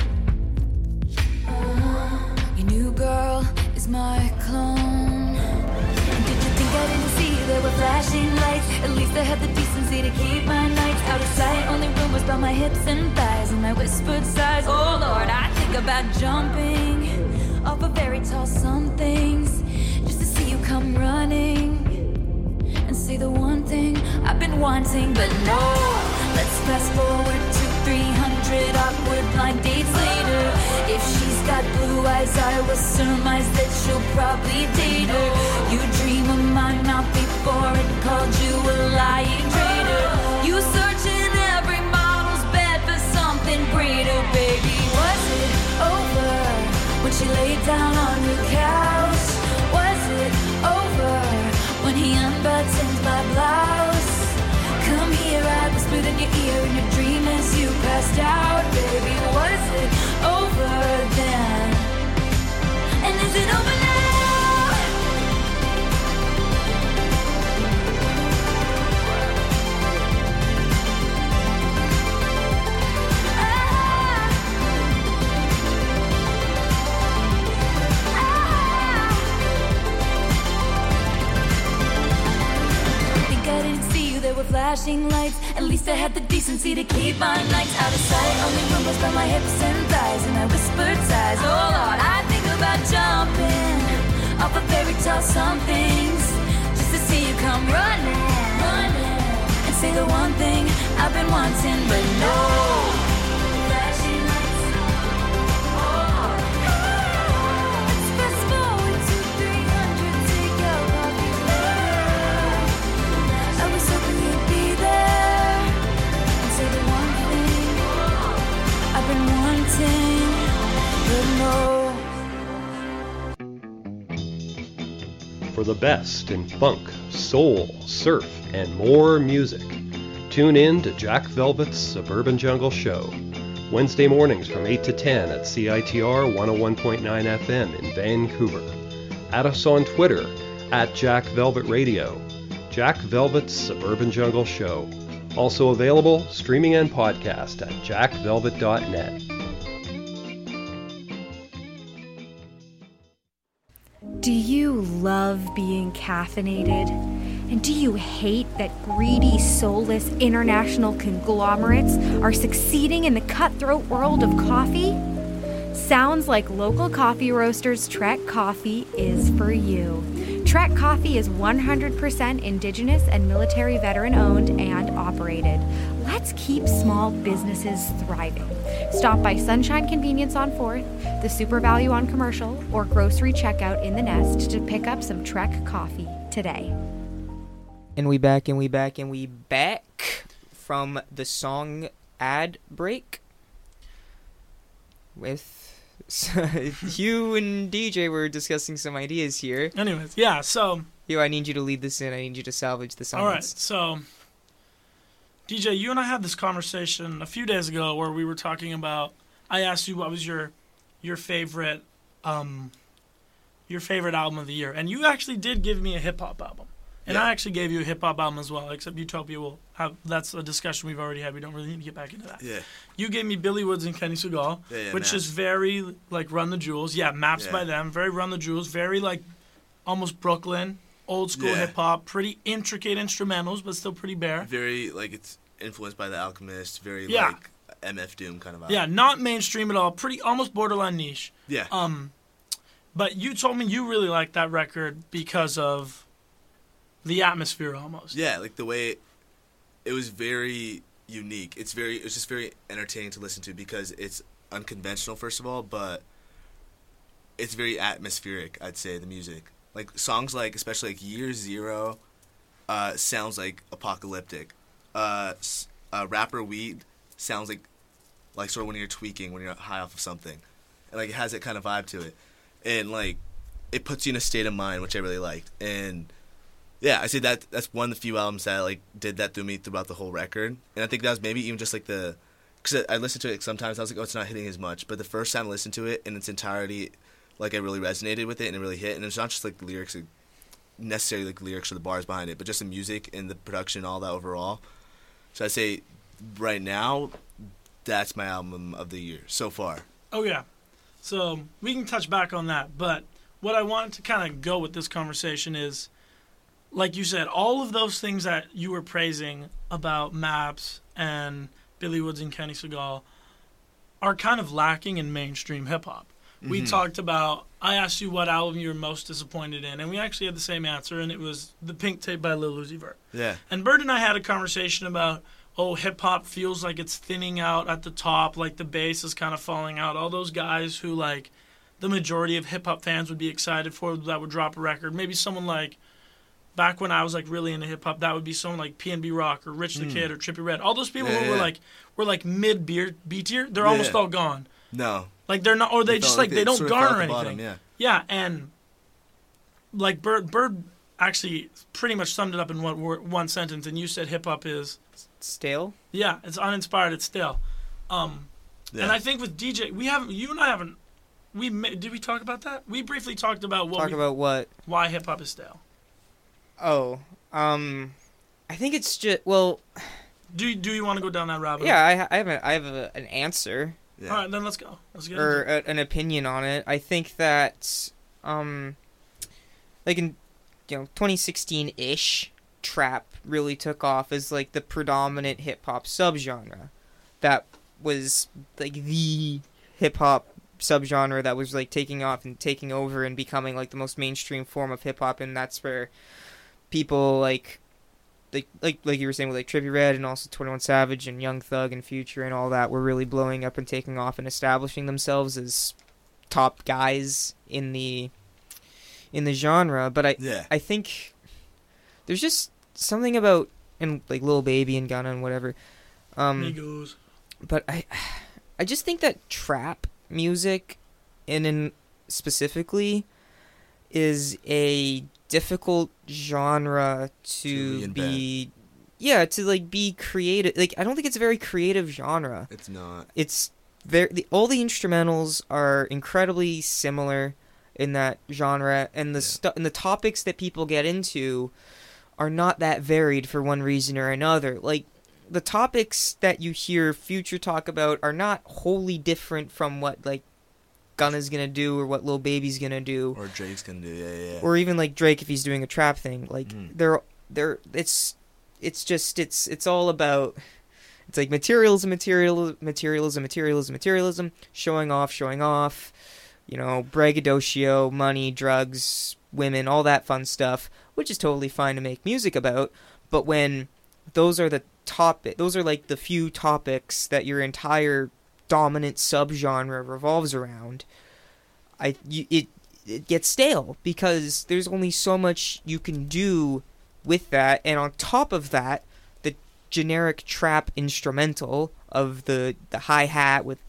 Your new girl is my clone. And did you think I didn't see there were flashing lights? At least I had the decency to keep my nights out of sight. Only rumors about my hips and thighs and my whispered sighs. Oh Lord, I think about jumping off of very tall somethings just to see you come running and say the one thing I've been wanting. But no, let's fast forward to 300 awkward blind dates later. If she's got blue eyes, I will surmise that she'll probably date her. You dream of my mouth before it called you a lying traitor. You search in every model's bed for something greater. Baby, was it over when she laid down on your couch? Was it over when he unbuttoned my blouse? Come here, I whispered in your ear in your dream as you passed out. Baby, was it over then? And is it over now? Think I didn't see you, there were flashes flashing lights. At least I had the decency to keep my nights out of sight. Only rumors about my hips and thighs, and I whispered sighs. Oh Lord, I think about jumping off a fairy tale somethings, just to see you come running, and say the one thing I've been wanting, but no. Flashing lights. Oh. Let's fast forward to 300, take out coffee later. I was hoping you'd be there and say the one thing I've been wanting, but no. For the best in funk, soul, surf, and more music, tune in to Jack Velvet's Suburban Jungle Show, Wednesday mornings from 8 to 10 at CITR 101.9 FM in Vancouver. Add us on Twitter at Jack Velvet Radio. Jack Velvet's Suburban Jungle Show. Also available streaming and podcast at jackvelvet.net. Do you love being caffeinated? And do you hate that greedy, soulless international conglomerates are succeeding in the cutthroat world of coffee? Sounds like local coffee roasters Trek Coffee is for you. Trek Coffee is 100% Indigenous and military veteran owned and operated. Let's keep small businesses thriving. Stop by Sunshine Convenience on 4th, the Super Value on Commercial, or grocery checkout in the Nest to pick up some Trek Coffee today. And we back from the song Ad Break with you and DJ were discussing some ideas here. Anyways, yeah, so... I need you to lead this in. I need you to salvage the silence. All right, so... DJ, you and I had this conversation a few days ago where we were talking about... I asked you what was your favorite album of the year. And you actually did give me a hip-hop album. And I actually gave you a hip-hop album as well, except Utopia will have... That's a discussion we've already had. We don't really need to get back into that. Yeah. You gave me Billy Woods and Kenny Segal, which Maps. is very, like, Run the Jewels. Yeah, Maps by them. Very Run the Jewels. Very, like, almost Brooklyn. Old school hip-hop. Pretty intricate instrumentals, but still pretty bare. Very, like, it's influenced by The Alchemist. Very, like, MF Doom kind of vibe. Yeah, not mainstream at all. Pretty, almost borderline niche. Yeah. But you told me you really liked that record because of... the atmosphere, almost. Yeah, like the way it was very unique. It was just very entertaining to listen to because it's unconventional, first of all, but it's very atmospheric, I'd say, the music. Like songs like, especially like Year Zero, sounds like apocalyptic. Rapper Weed sounds like sort of when you're tweaking, when you're high off of something. And like it has that kind of vibe to it. And like it puts you in a state of mind, which I really liked. And yeah, I say that's one of the few albums that like did that through me throughout the whole record, and I think that was maybe even just like because I listened to it sometimes I was like, oh, it's not hitting as much, but the first time I listened to it in its entirety, like I really resonated with it and it really hit, and it's not just like lyrics, necessarily like lyrics or the bars behind it, but just the music and the production and all that overall. So I say right now, that's my album of the year so far. Oh yeah, so we can touch back on that, but what I wanted to kind of go with this conversation is, like you said, all of those things that you were praising about Maps and Billy Woods and Kenny Segal are kind of lacking in mainstream hip-hop. Mm-hmm. We talked about, I asked you what album you were most disappointed in, and we actually had the same answer, and it was The Pink Tape by Lil Uzi Vert. Yeah. And Bird and I had a conversation about, hip-hop feels like it's thinning out at the top, like the bass is kind of falling out. All those guys who, like, the majority of hip-hop fans would be excited for that would drop a record. Maybe someone like... Back when I was like really into hip hop, that would be someone like PNB Rock or Rich the Kid or Trippie Redd. All those people who were like mid B tier, they're almost all gone. No, like they're not, or they just like they don't garner anything. Bottom, yeah, and like Bird actually pretty much summed it up in one sentence, and you said hip hop is stale. Yeah, it's uninspired. It's stale. And I think with DJ, did we talk about that? We briefly talked about what? Why hip hop is stale. Oh, I think it's just, well... Do you want to go down that rabbit hole? Yeah, I have an answer. Yeah. All right, then let's go. Let's get or an opinion on it. I think that, like in 2016-ish, trap really took off as like the predominant hip hop subgenre. That was like the hip hop subgenre that was like taking off and taking over and becoming like the most mainstream form of hip hop, and that's where people like you were saying with like Trippie Redd and also 21 Savage and Young Thug and Future and all that were really blowing up and taking off and establishing themselves as top guys in the genre. But I think there's just something about, and like Lil Baby and Gunna and whatever. Migos. But I just think that trap music, in specifically, is a difficult genre to be creative. Like, I don't think it's a very creative genre. It's not. It's all the instrumentals are incredibly similar in that genre, and and the topics that people get into are not that varied for one reason or another. Like, the topics that you hear Future talk about are not wholly different from what like Gunna's gonna do or what Lil Baby's gonna do, or Drake's gonna do, yeah. Or even like Drake if he's doing a trap thing. Like it's all about, it's like materialism, showing off, you know, braggadocio, money, drugs, women, all that fun stuff, which is totally fine to make music about. But when those are like the few topics that your entire dominant subgenre revolves around, it gets stale, because there's only so much you can do with that. And on top of that, the generic trap instrumental of the hi-hat with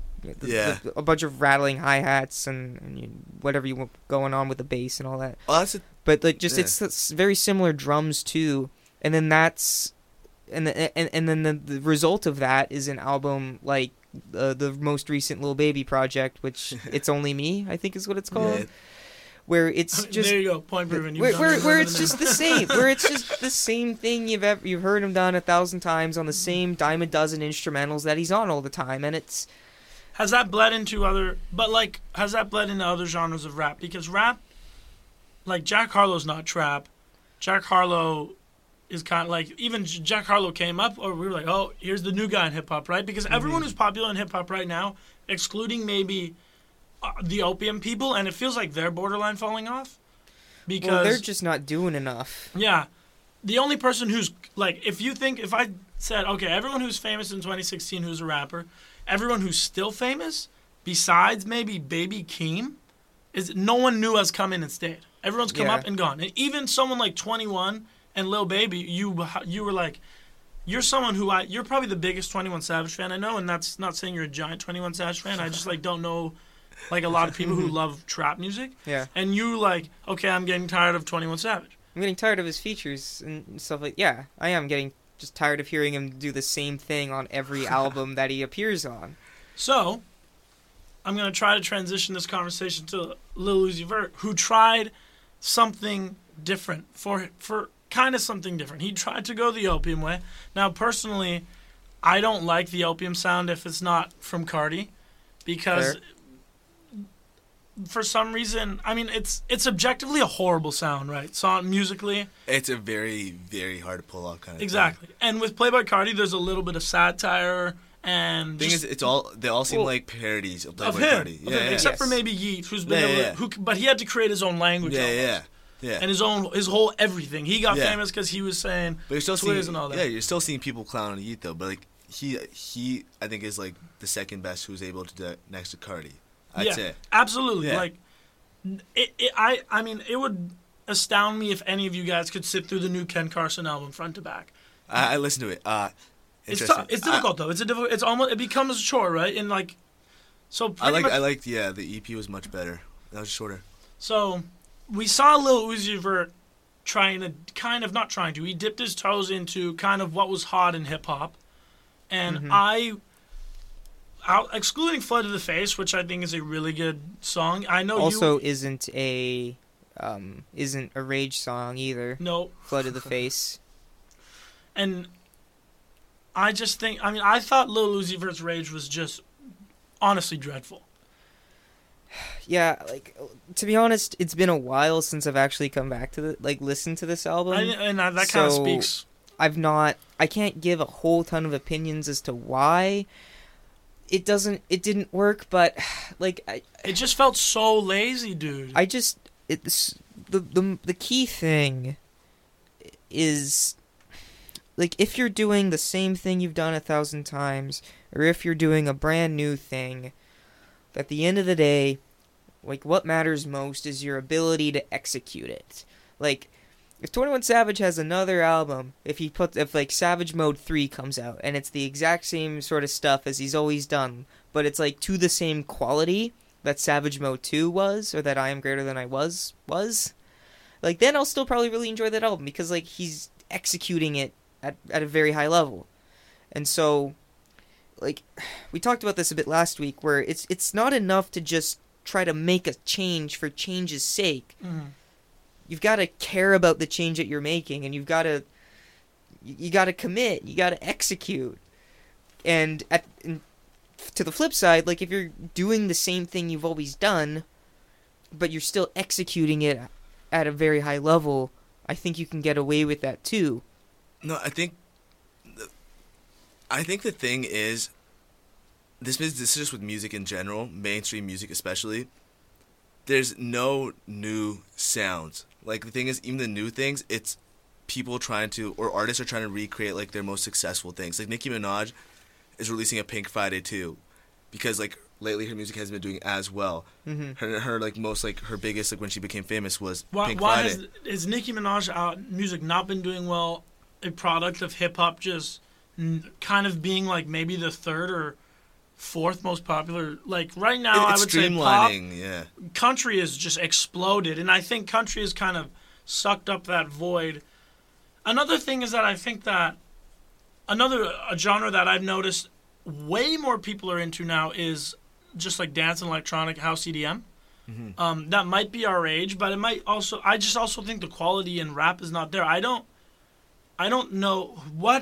a bunch of rattling hi-hats and whatever you want going on with the bass and all that. But like it's very similar drums too, and then and then the result of that is an album like the most recent Lil Baby project, which It's Only Me, I think is what it's called. Yeah. Where it's just, there you go, point proven. Where it's just the same, where it's just the same thing you've heard him done 1,000 times on the same dime a dozen instrumentals that he's on all the time, and it's. Has that bled into other genres of rap? Because rap, like Jack Harlow's not trap. Jack Harlow is kind of like, even Jack Harlow came up, or we were like, oh, here's the new guy in hip hop, right? Because everyone who's popular in hip hop right now, excluding maybe the Opium people, and it feels like they're borderline falling off. Because they're just not doing enough. Yeah. The only person who's, like, if I said, okay, everyone who's famous in 2016 who's a rapper, everyone who's still famous, besides maybe Baby Keem, is no one new has come in and stayed. Everyone's come up and gone. And even someone like 21 and Lil Baby, you were like, you're someone who you're probably the biggest 21 Savage fan I know, and that's not saying you're a giant 21 Savage fan. I just like don't know like a lot of people who love trap music. Yeah. And you like, okay, I'm getting tired of 21 Savage. I'm getting tired of his features and stuff like. Yeah, I am getting just tired of hearing him do the same thing on every album that he appears on. So, I'm going to try to transition this conversation to Lil Uzi Vert, who tried something different, for kind of something different. He tried to go the Opium way. Now, personally, I don't like the Opium sound if it's not from Cardi, because for some reason, I mean, it's objectively a horrible sound, right? Musically. It's a very, very hard to pull off kind of Exactly. thing. And with Playboy Cardi, there's a little bit of satire. And the thing is, they all seem like parodies of Playboy him, Cardi. of him, except for maybe Yeet, who's been but he had to create his own language. Yeah. And his whole everything. He got famous because he was saying Twitters and all that. Yeah, you're still seeing people clown on Yeet though, but like he I think is like the second best who's able to do it next to Cardi. I'd say. Absolutely. Yeah. Like I mean, it would astound me if any of you guys could sit through the new Ken Carson album front to back. I listened to it. It's tough. It's difficult though. It's almost. It becomes a chore, right? And like, so I liked. Yeah, the EP was much better. That was shorter. So we saw Lil Uzi Vert he dipped his toes into kind of what was hot in hip hop, and excluding "Flood to the Face," which I think is a really good song. I know also isn't a rage song either. No, "Flood to the Face," and. I just think, I mean, I thought Lil Uzi Vert's Rage was just honestly dreadful. yeah, like, to be honest, it's been a while since I've actually come back to listened to this album. That kind of speaks. I can't give a whole ton of opinions as to why it didn't work, but, like, it just felt so lazy, dude. The key thing is, like, if you're doing the same thing you've done 1,000 times, or if you're doing a brand new thing, at the end of the day, like, what matters most is your ability to execute it. Like, if 21 Savage has another album, if like Savage Mode 3 comes out, and it's the exact same sort of stuff as he's always done, but it's like to the same quality that Savage Mode 2 was, or that I Am Greater Than I Was, like, then I'll still probably really enjoy that album, because, like, he's executing it at a very high level. And so, like, we talked about this a bit last week, where it's not enough to just try to make a change for change's sake. Mm-hmm. You've got to care about the change that you're making, and you got to commit, you got to execute. And to the flip side, like, if you're doing the same thing you've always done, but you're still executing it at a very high level, I think you can get away with that too. No, I think the thing is, this is just with music in general, mainstream music especially. There's no new sounds. Like, the thing is, even the new things, it's people trying to, or artists are trying to recreate, like, their most successful things. Like, Nicki Minaj is releasing a Pink Friday 2, because, like, lately her music hasn't been doing as well. Mm-hmm. Her like, most, like, her biggest, like, when she became famous was Pink Friday. Has Nicki Minaj music not been doing well, a product of hip-hop just kind of being, like, maybe the third or fourth most popular? Like, right now, I would say pop, yeah. Country has just exploded, and I think country has kind of sucked up that void. Another thing is that I think that a genre that I've noticed way more people are into now is just like dance and electronic house EDM. Mm-hmm. That might be our age, but it might also. I just also think the quality in rap is not there. I don't know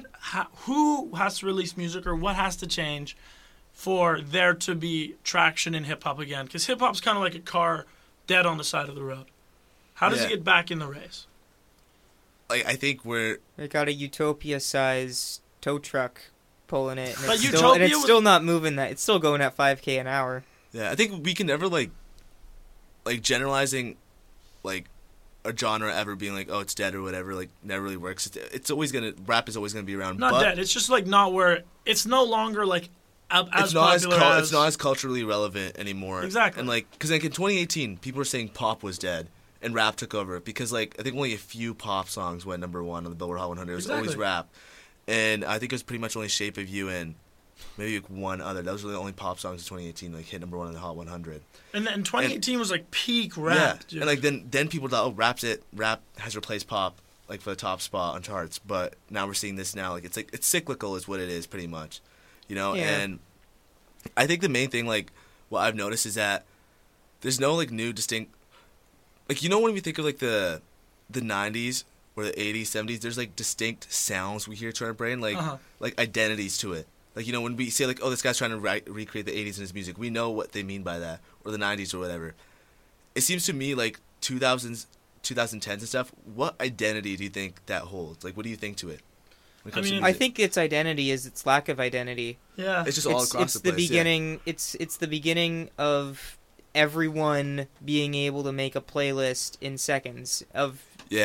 who has to release music or what has to change for there to be traction in hip-hop again. Because hip-hop's kind of like a car dead on the side of the road. How does it get back in the race? Like, I think They got a Utopia-sized tow truck pulling it, and but it's still not moving that. It's still going at 5K an hour. Yeah, I think we can never, like generalizing, like, a genre ever being like, oh, it's dead or whatever, like, never really works. It's always rap is always gonna be around. Not dead. It's just, like, not where, it's no longer, like, as popular as... It's not as culturally relevant anymore. Exactly. And, like, because, like, in 2018, people were saying pop was dead, and rap took over. Because, like, I think only a few pop songs went #1 on the Billboard Hot 100. It was always rap. And I think it was pretty much only Shape of You and maybe like one other. That was really the only pop songs in 2018, like, hit #1 on the Hot 100. And then 2018 was, like, peak rap. Yeah, dude. and, like, then people thought, oh, rap has replaced pop, like, for the top spot on charts. But now we're seeing this now. Like, it's cyclical is what it is, pretty much. You know? Yeah. And I think the main thing, like, what I've noticed is that there's no, like, new distinct... Like, you know when we think of, like, the 90s or the 80s, 70s, there's, like, distinct sounds we hear to our brain, like, like, identities to it. Like, you know, when we say, like, oh, this guy's trying to recreate the 80s in his music, we know what they mean by that, or the 90s or whatever. It seems to me, like, 2000s, 2010s and stuff, what identity do you think that holds? Like, what do you think to it? I think its identity is its lack of identity. Yeah. It's just all across the place. It's the beginning of everyone being able to make a playlist in seconds of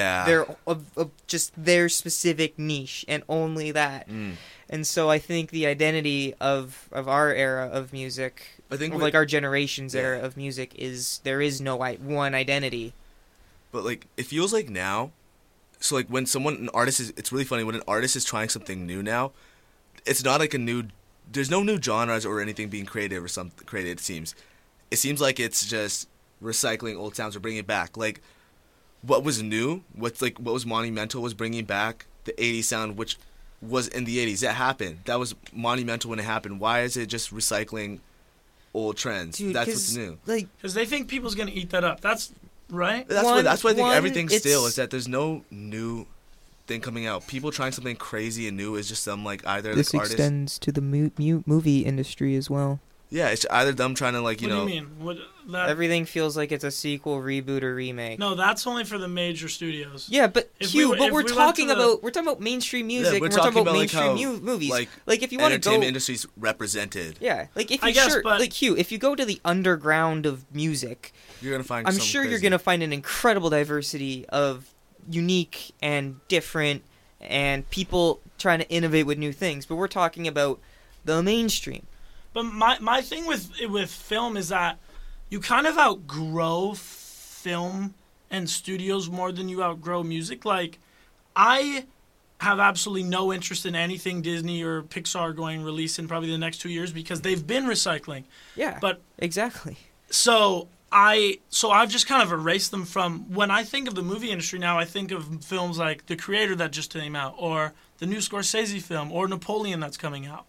just their specific niche and only that. And so I think the identity of our era of music, like our generation's era of music, is there is no one identity. But, like, it feels like now, so, like, when it's really funny, when an artist is trying something new now, it's not like there's no new genres or anything being created, it seems. It seems like it's just recycling old sounds or bringing it back. Like, what was new, what was monumental was bringing back the 80s sound, which was in the 80s. That happened. That was monumental when it happened. Why is it just recycling old trends? Dude, that's what's new. Because they think people's going to eat that up. That's right. That's what I think everything still is, that there's no new thing coming out. People trying something crazy and new is just some, like, either this like artist. Extends to the movie industry as well. Yeah, it's either them trying to, like, you What know... do you mean? What, that, Everything feels like it's a sequel, reboot, or remake. no, that's only for the major studios. Yeah, but If Hugh, we- but if we're we went talking to the- about mainstream music. we're and we're talking about like, mainstream how, movies. like if you want to entertainment go, industry's represented. yeah, like if I you guess, but- like Hugh, if you go to the underground of music, You're gonna find. I'm something sure you're crazy. gonna find an incredible diversity of unique and different and people trying to innovate with new things. But we're talking about the mainstream. But my thing with film is that you kind of outgrow film and studios more than you outgrow music. Like, I have absolutely no interest in anything Disney or Pixar going release in probably the next 2 years because they've been recycling. Yeah, But exactly. so I've just kind of erased them from when I think of the movie industry now. I think of films like The Creator that just came out, or the new Scorsese film, or Napoleon that's coming out.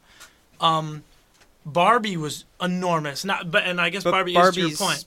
Barbie was enormous. And I guess Barbie is to your point.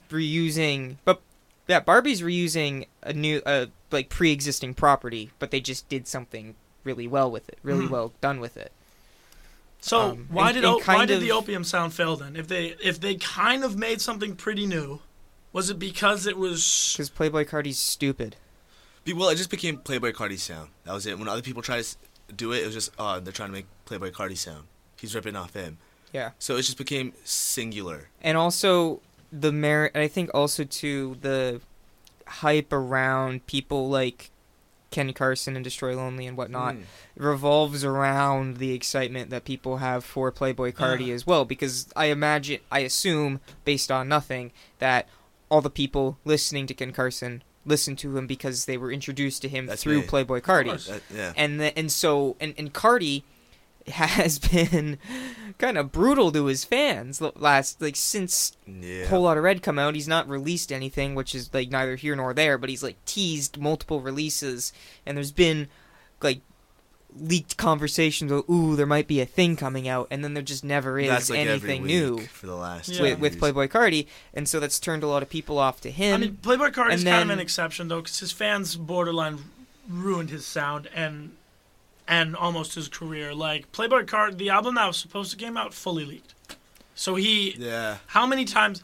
Barbie's reusing a new like pre-existing property, but they just did something really well with it, really well done with it. So why did of- the Opium Sound fail then? If they kind of made something pretty new, was it because it was? Because Playboi Carti's stupid. Well, it just became Playboi Carti sound. That was it. When other people try to do it, it was just, oh, they're trying to make Playboi Carti sound. He's ripping off him. Yeah. So it just became singular. And also I think also too the hype around people like Ken Carson and Destroy Lonely and whatnot revolves around the excitement that people have for Playboi Carti as well. Because I assume, based on nothing, that all the people listening to Ken Carson listen to him because they were introduced to him through Playboi Carti. Yeah. And Carti has been kind of brutal to his fans since Whole Lotta Red come out. He's not released anything, which is like neither here nor there, but he's like teased multiple releases, and there's been like leaked conversations of, ooh, there might be a thing coming out, and then there just never is That's like anything every new week for the last with Playboi Carti, and so that's turned a lot of people off to him. I mean, Playboi Carti is And kind of then- an exception though, because his fans borderline ruined his sound and almost his career. Like Playboi Carti, the album that was supposed to come out fully leaked. So how many times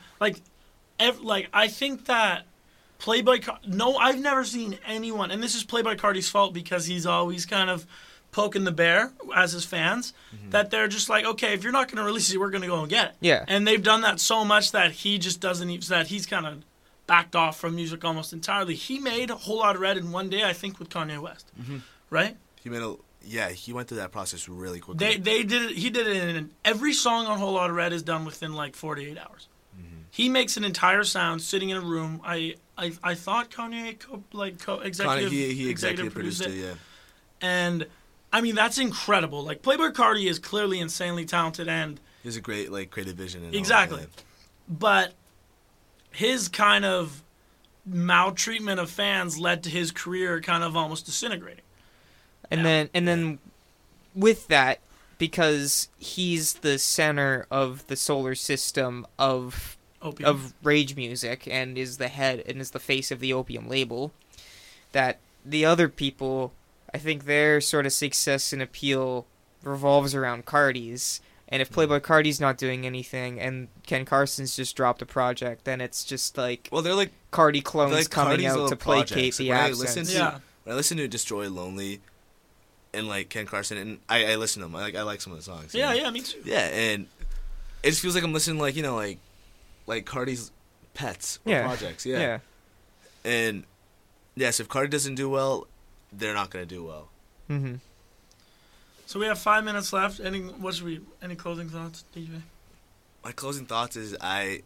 I think that Playboi Carti, no, I've never seen anyone, and this is Playboi Carti's fault because he's always kind of poking the bear as his fans, that they're just like, okay, if you're not going to release it, we're going to go and get it. Yeah. And they've done that so much that he just doesn't even, that he's kind of backed off from music almost entirely. He made a Whole Lotta Red in one day, I think, with Kanye West. Right? He went through that process really quickly. They did it. He did it in every song on Whole Lotta Red is done within like 48 hours. He makes an entire sound sitting in a room. I thought Kanye executive he executive produced it. yeah. And I mean that's incredible. Like Playboi Carti is clearly insanely talented and He has a great creative vision. And exactly. all that. But his kind of maltreatment of fans led to his career kind of almost disintegrating. And then with that, because he's the center of the solar system of rage music and is the head and is the face of the Opium label, that the other people, I think their sort of success and appeal revolves around Carti's. And if Playboi Carti's not doing anything and Ken Carson's just dropped a project, then it's just like, well, they're like Carti clones like coming Carti's out little to placate projects. the When I absence. When I listen to Destroy Lonely and like Ken Carson, and I listen to them, I like some of the songs. Yeah, me too. Yeah, and it just feels like I'm listening like Carti's pets or projects. Yeah. And yes, if Carti doesn't do well, they're not going to do well. Mm-hmm. So we have 5 minutes left. Any closing thoughts, DJ? My closing thoughts is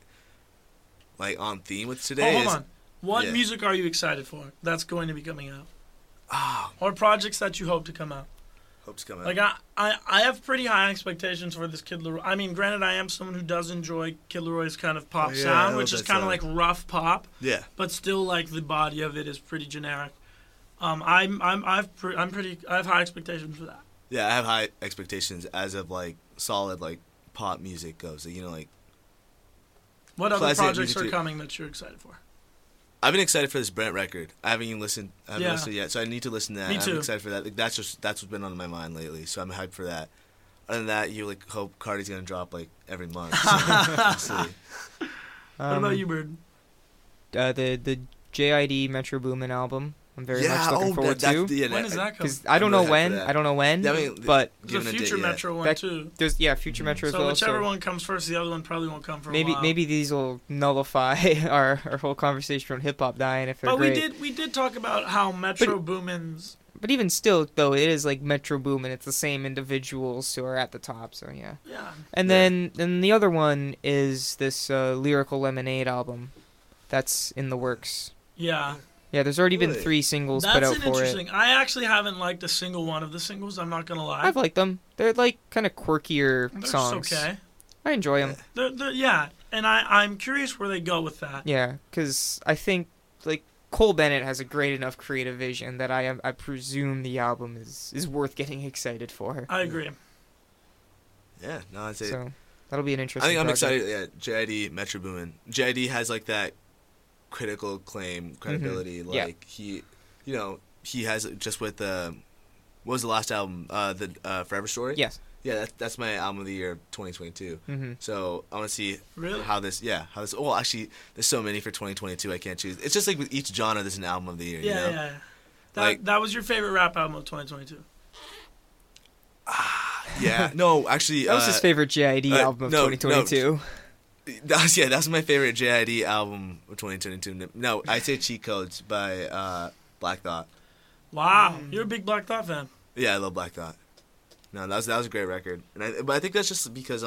on theme with today. Hold on. What music are you excited for that's going to be coming out? Oh, or projects that you hope to come out? Hope to come out. Like I have pretty high expectations for this Kid Laroi. I mean, granted, I am someone who does enjoy Kid Laroi's kind of pop sound, which is kind of like rough pop. Yeah. But still, like the body of it is pretty generic. I have high expectations for that. Yeah, I have high expectations as of solid pop music goes. What other projects are coming that you're excited for? I've been excited for this Brent record. I haven't even listened. I haven't listened yet, so I need to listen to that. Me too. I'm excited for that. That's what's been on my mind lately, so I'm hyped for that. Other than that, you like hope Cardi's gonna drop like every month. So we'll see. What about you, Bird? The JID Metro Boomin album. I'm very much looking forward to. When is that coming? Because I don't know when. Yeah, I mean, but there's a Future Metro one too. There's Future Metro as well. So whichever one comes first, the other one probably won't come for a while. Maybe these will nullify our whole conversation on hip hop dying if they're great. But we did talk about how Metro Boomin's. But even still, though, it is like Metro Boomin. It's the same individuals who are at the top. So yeah. Yeah. And then the other one is this Lyrical Lemonade album, that's in the works. Yeah. Yeah, there's already been 3 singles put out for it. That's interesting. I actually haven't liked a single one of the singles. I'm not gonna lie. I've liked them. They're like kind of quirkier songs. They're okay. I enjoy them. Yeah, and I'm curious where they go with that. Yeah, because I think like Cole Bennett has a great enough creative vision that I presume the album is worth getting excited for. I agree. Yeah, no, I'd say. So that'll be an interesting. I think I'm project. excited. Yeah, JID Metro Boomin. JID has like that critical acclaim, credibility. Mm-hmm. Like he has just with what was the last album? The Forever Story. Yes. Yeah, that's my album of the year 2022. Mm-hmm. So I want to see really how this. Well, actually, there's so many for 2022. I can't choose. It's just like with each genre, there's an album of the year. Yeah, you know? yeah. That was your favorite rap album of 2022. Yeah. No, actually, that was his favorite JID album of 2022. That's my favorite JID album of 2022. No, I say Cheat Codes by Black Thought. Wow, you're a big Black Thought fan. Yeah, I love Black Thought. No, that was a great record, but I think that's just because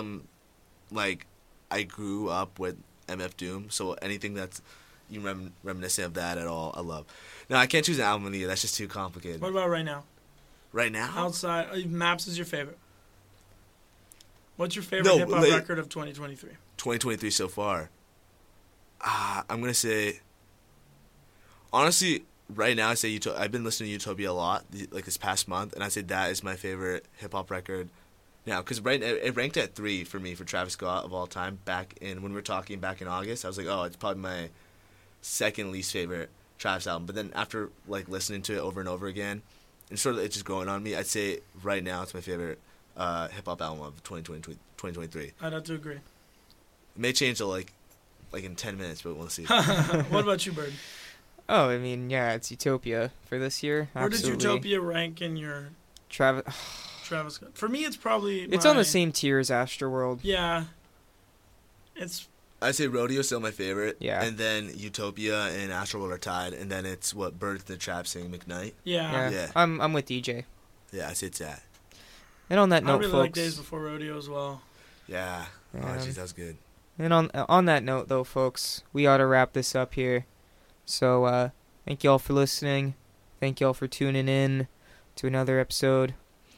I grew up with MF Doom, so anything that's reminiscent of that at all, I love. No, I can't choose an album of the year. That's just too complicated. What about right now? Right now, outside Maps is your favorite. What's your favorite hip hop record of 2023? 2023 so far. I'm gonna say. Honestly, right now I say I've been listening to Utopia a lot, like this past month, and I say that is my favorite hip hop record. Now, because it ranked at 3 for me for Travis Scott of all time. When we were talking back in August, I was like, oh, it's probably my second least favorite Travis album. But then after like listening to it over and over again, and sort of it's just growing on me, I'd say right now it's my favorite hip hop album of 2023. I'd have to agree. It may change like in 10 minutes, but we'll see. What about you, Bird? Oh, I mean, yeah, it's Utopia for this year. Where does Utopia rank in your Travis Scott? For me, it's probably it's on the same tier as Astroworld. Yeah. I'd say Rodeo still my favorite. Yeah. And then Utopia and Astroworld are tied, and then it's Bird the Trap sing McKnight. Yeah. I'm with DJ. Yeah, I say it's that. And on that note, I really folks, like Days Before Rodeo as well. Yeah. Oh, jeez, that was good. And on that note, though, folks, we ought to wrap this up here. So, thank you all for listening. Thank you all for tuning in to another episode.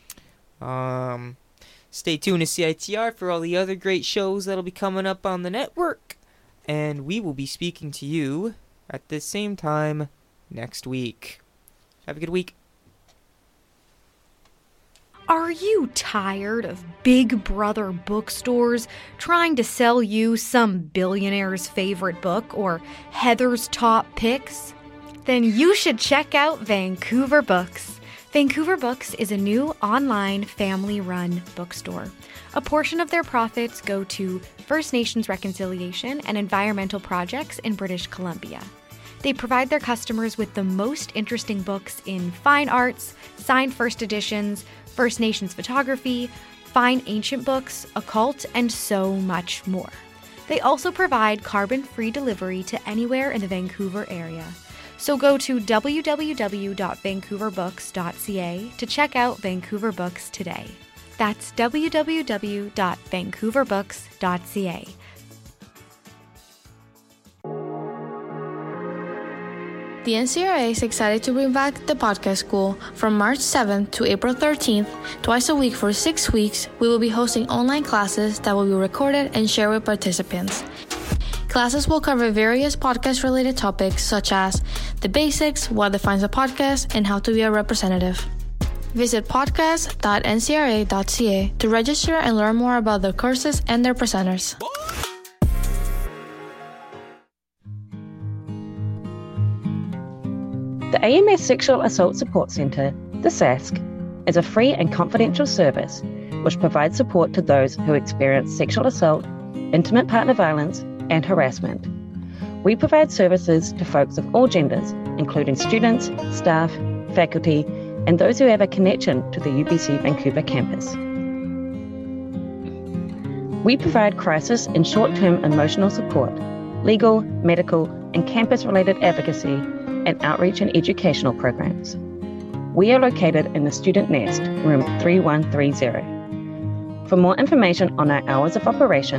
Stay tuned to CITR for all the other great shows that'll be coming up on the network. And we will be speaking to you at the same time next week. Have a good week. Are you tired of Big Brother bookstores trying to sell you some billionaire's favorite book or Heather's top picks? Then you should check out Vancouver Books. Vancouver Books is a new online family-run bookstore. A portion of their profits go to First Nations reconciliation and environmental projects in British Columbia. They provide their customers with the most interesting books in fine arts, signed first editions, First Nations photography, fine ancient books, occult, and so much more. They also provide carbon-free delivery to anywhere in the Vancouver area. So go to www.vancouverbooks.ca to check out Vancouver Books today. That's www.vancouverbooks.ca. The NCRA is excited to bring back the podcast school from March 7th to April 13th. Twice a week for 6 weeks, we will be hosting online classes that will be recorded and shared with participants. Classes will cover various podcast-related topics such as the basics, what defines a podcast, and how to be a representative. Visit podcast.ncra.ca to register and learn more about the courses and their presenters. The AMS Sexual Assault Support Centre, the SASC, is a free and confidential service which provides support to those who experience sexual assault, intimate partner violence, and harassment. We provide services to folks of all genders, including students, staff, faculty, and those who have a connection to the UBC Vancouver campus. We provide crisis and short-term emotional support, legal, medical, and campus-related advocacy, and outreach and educational programs. We are located in the Student Nest, room 3130. For more information on our hours of operation,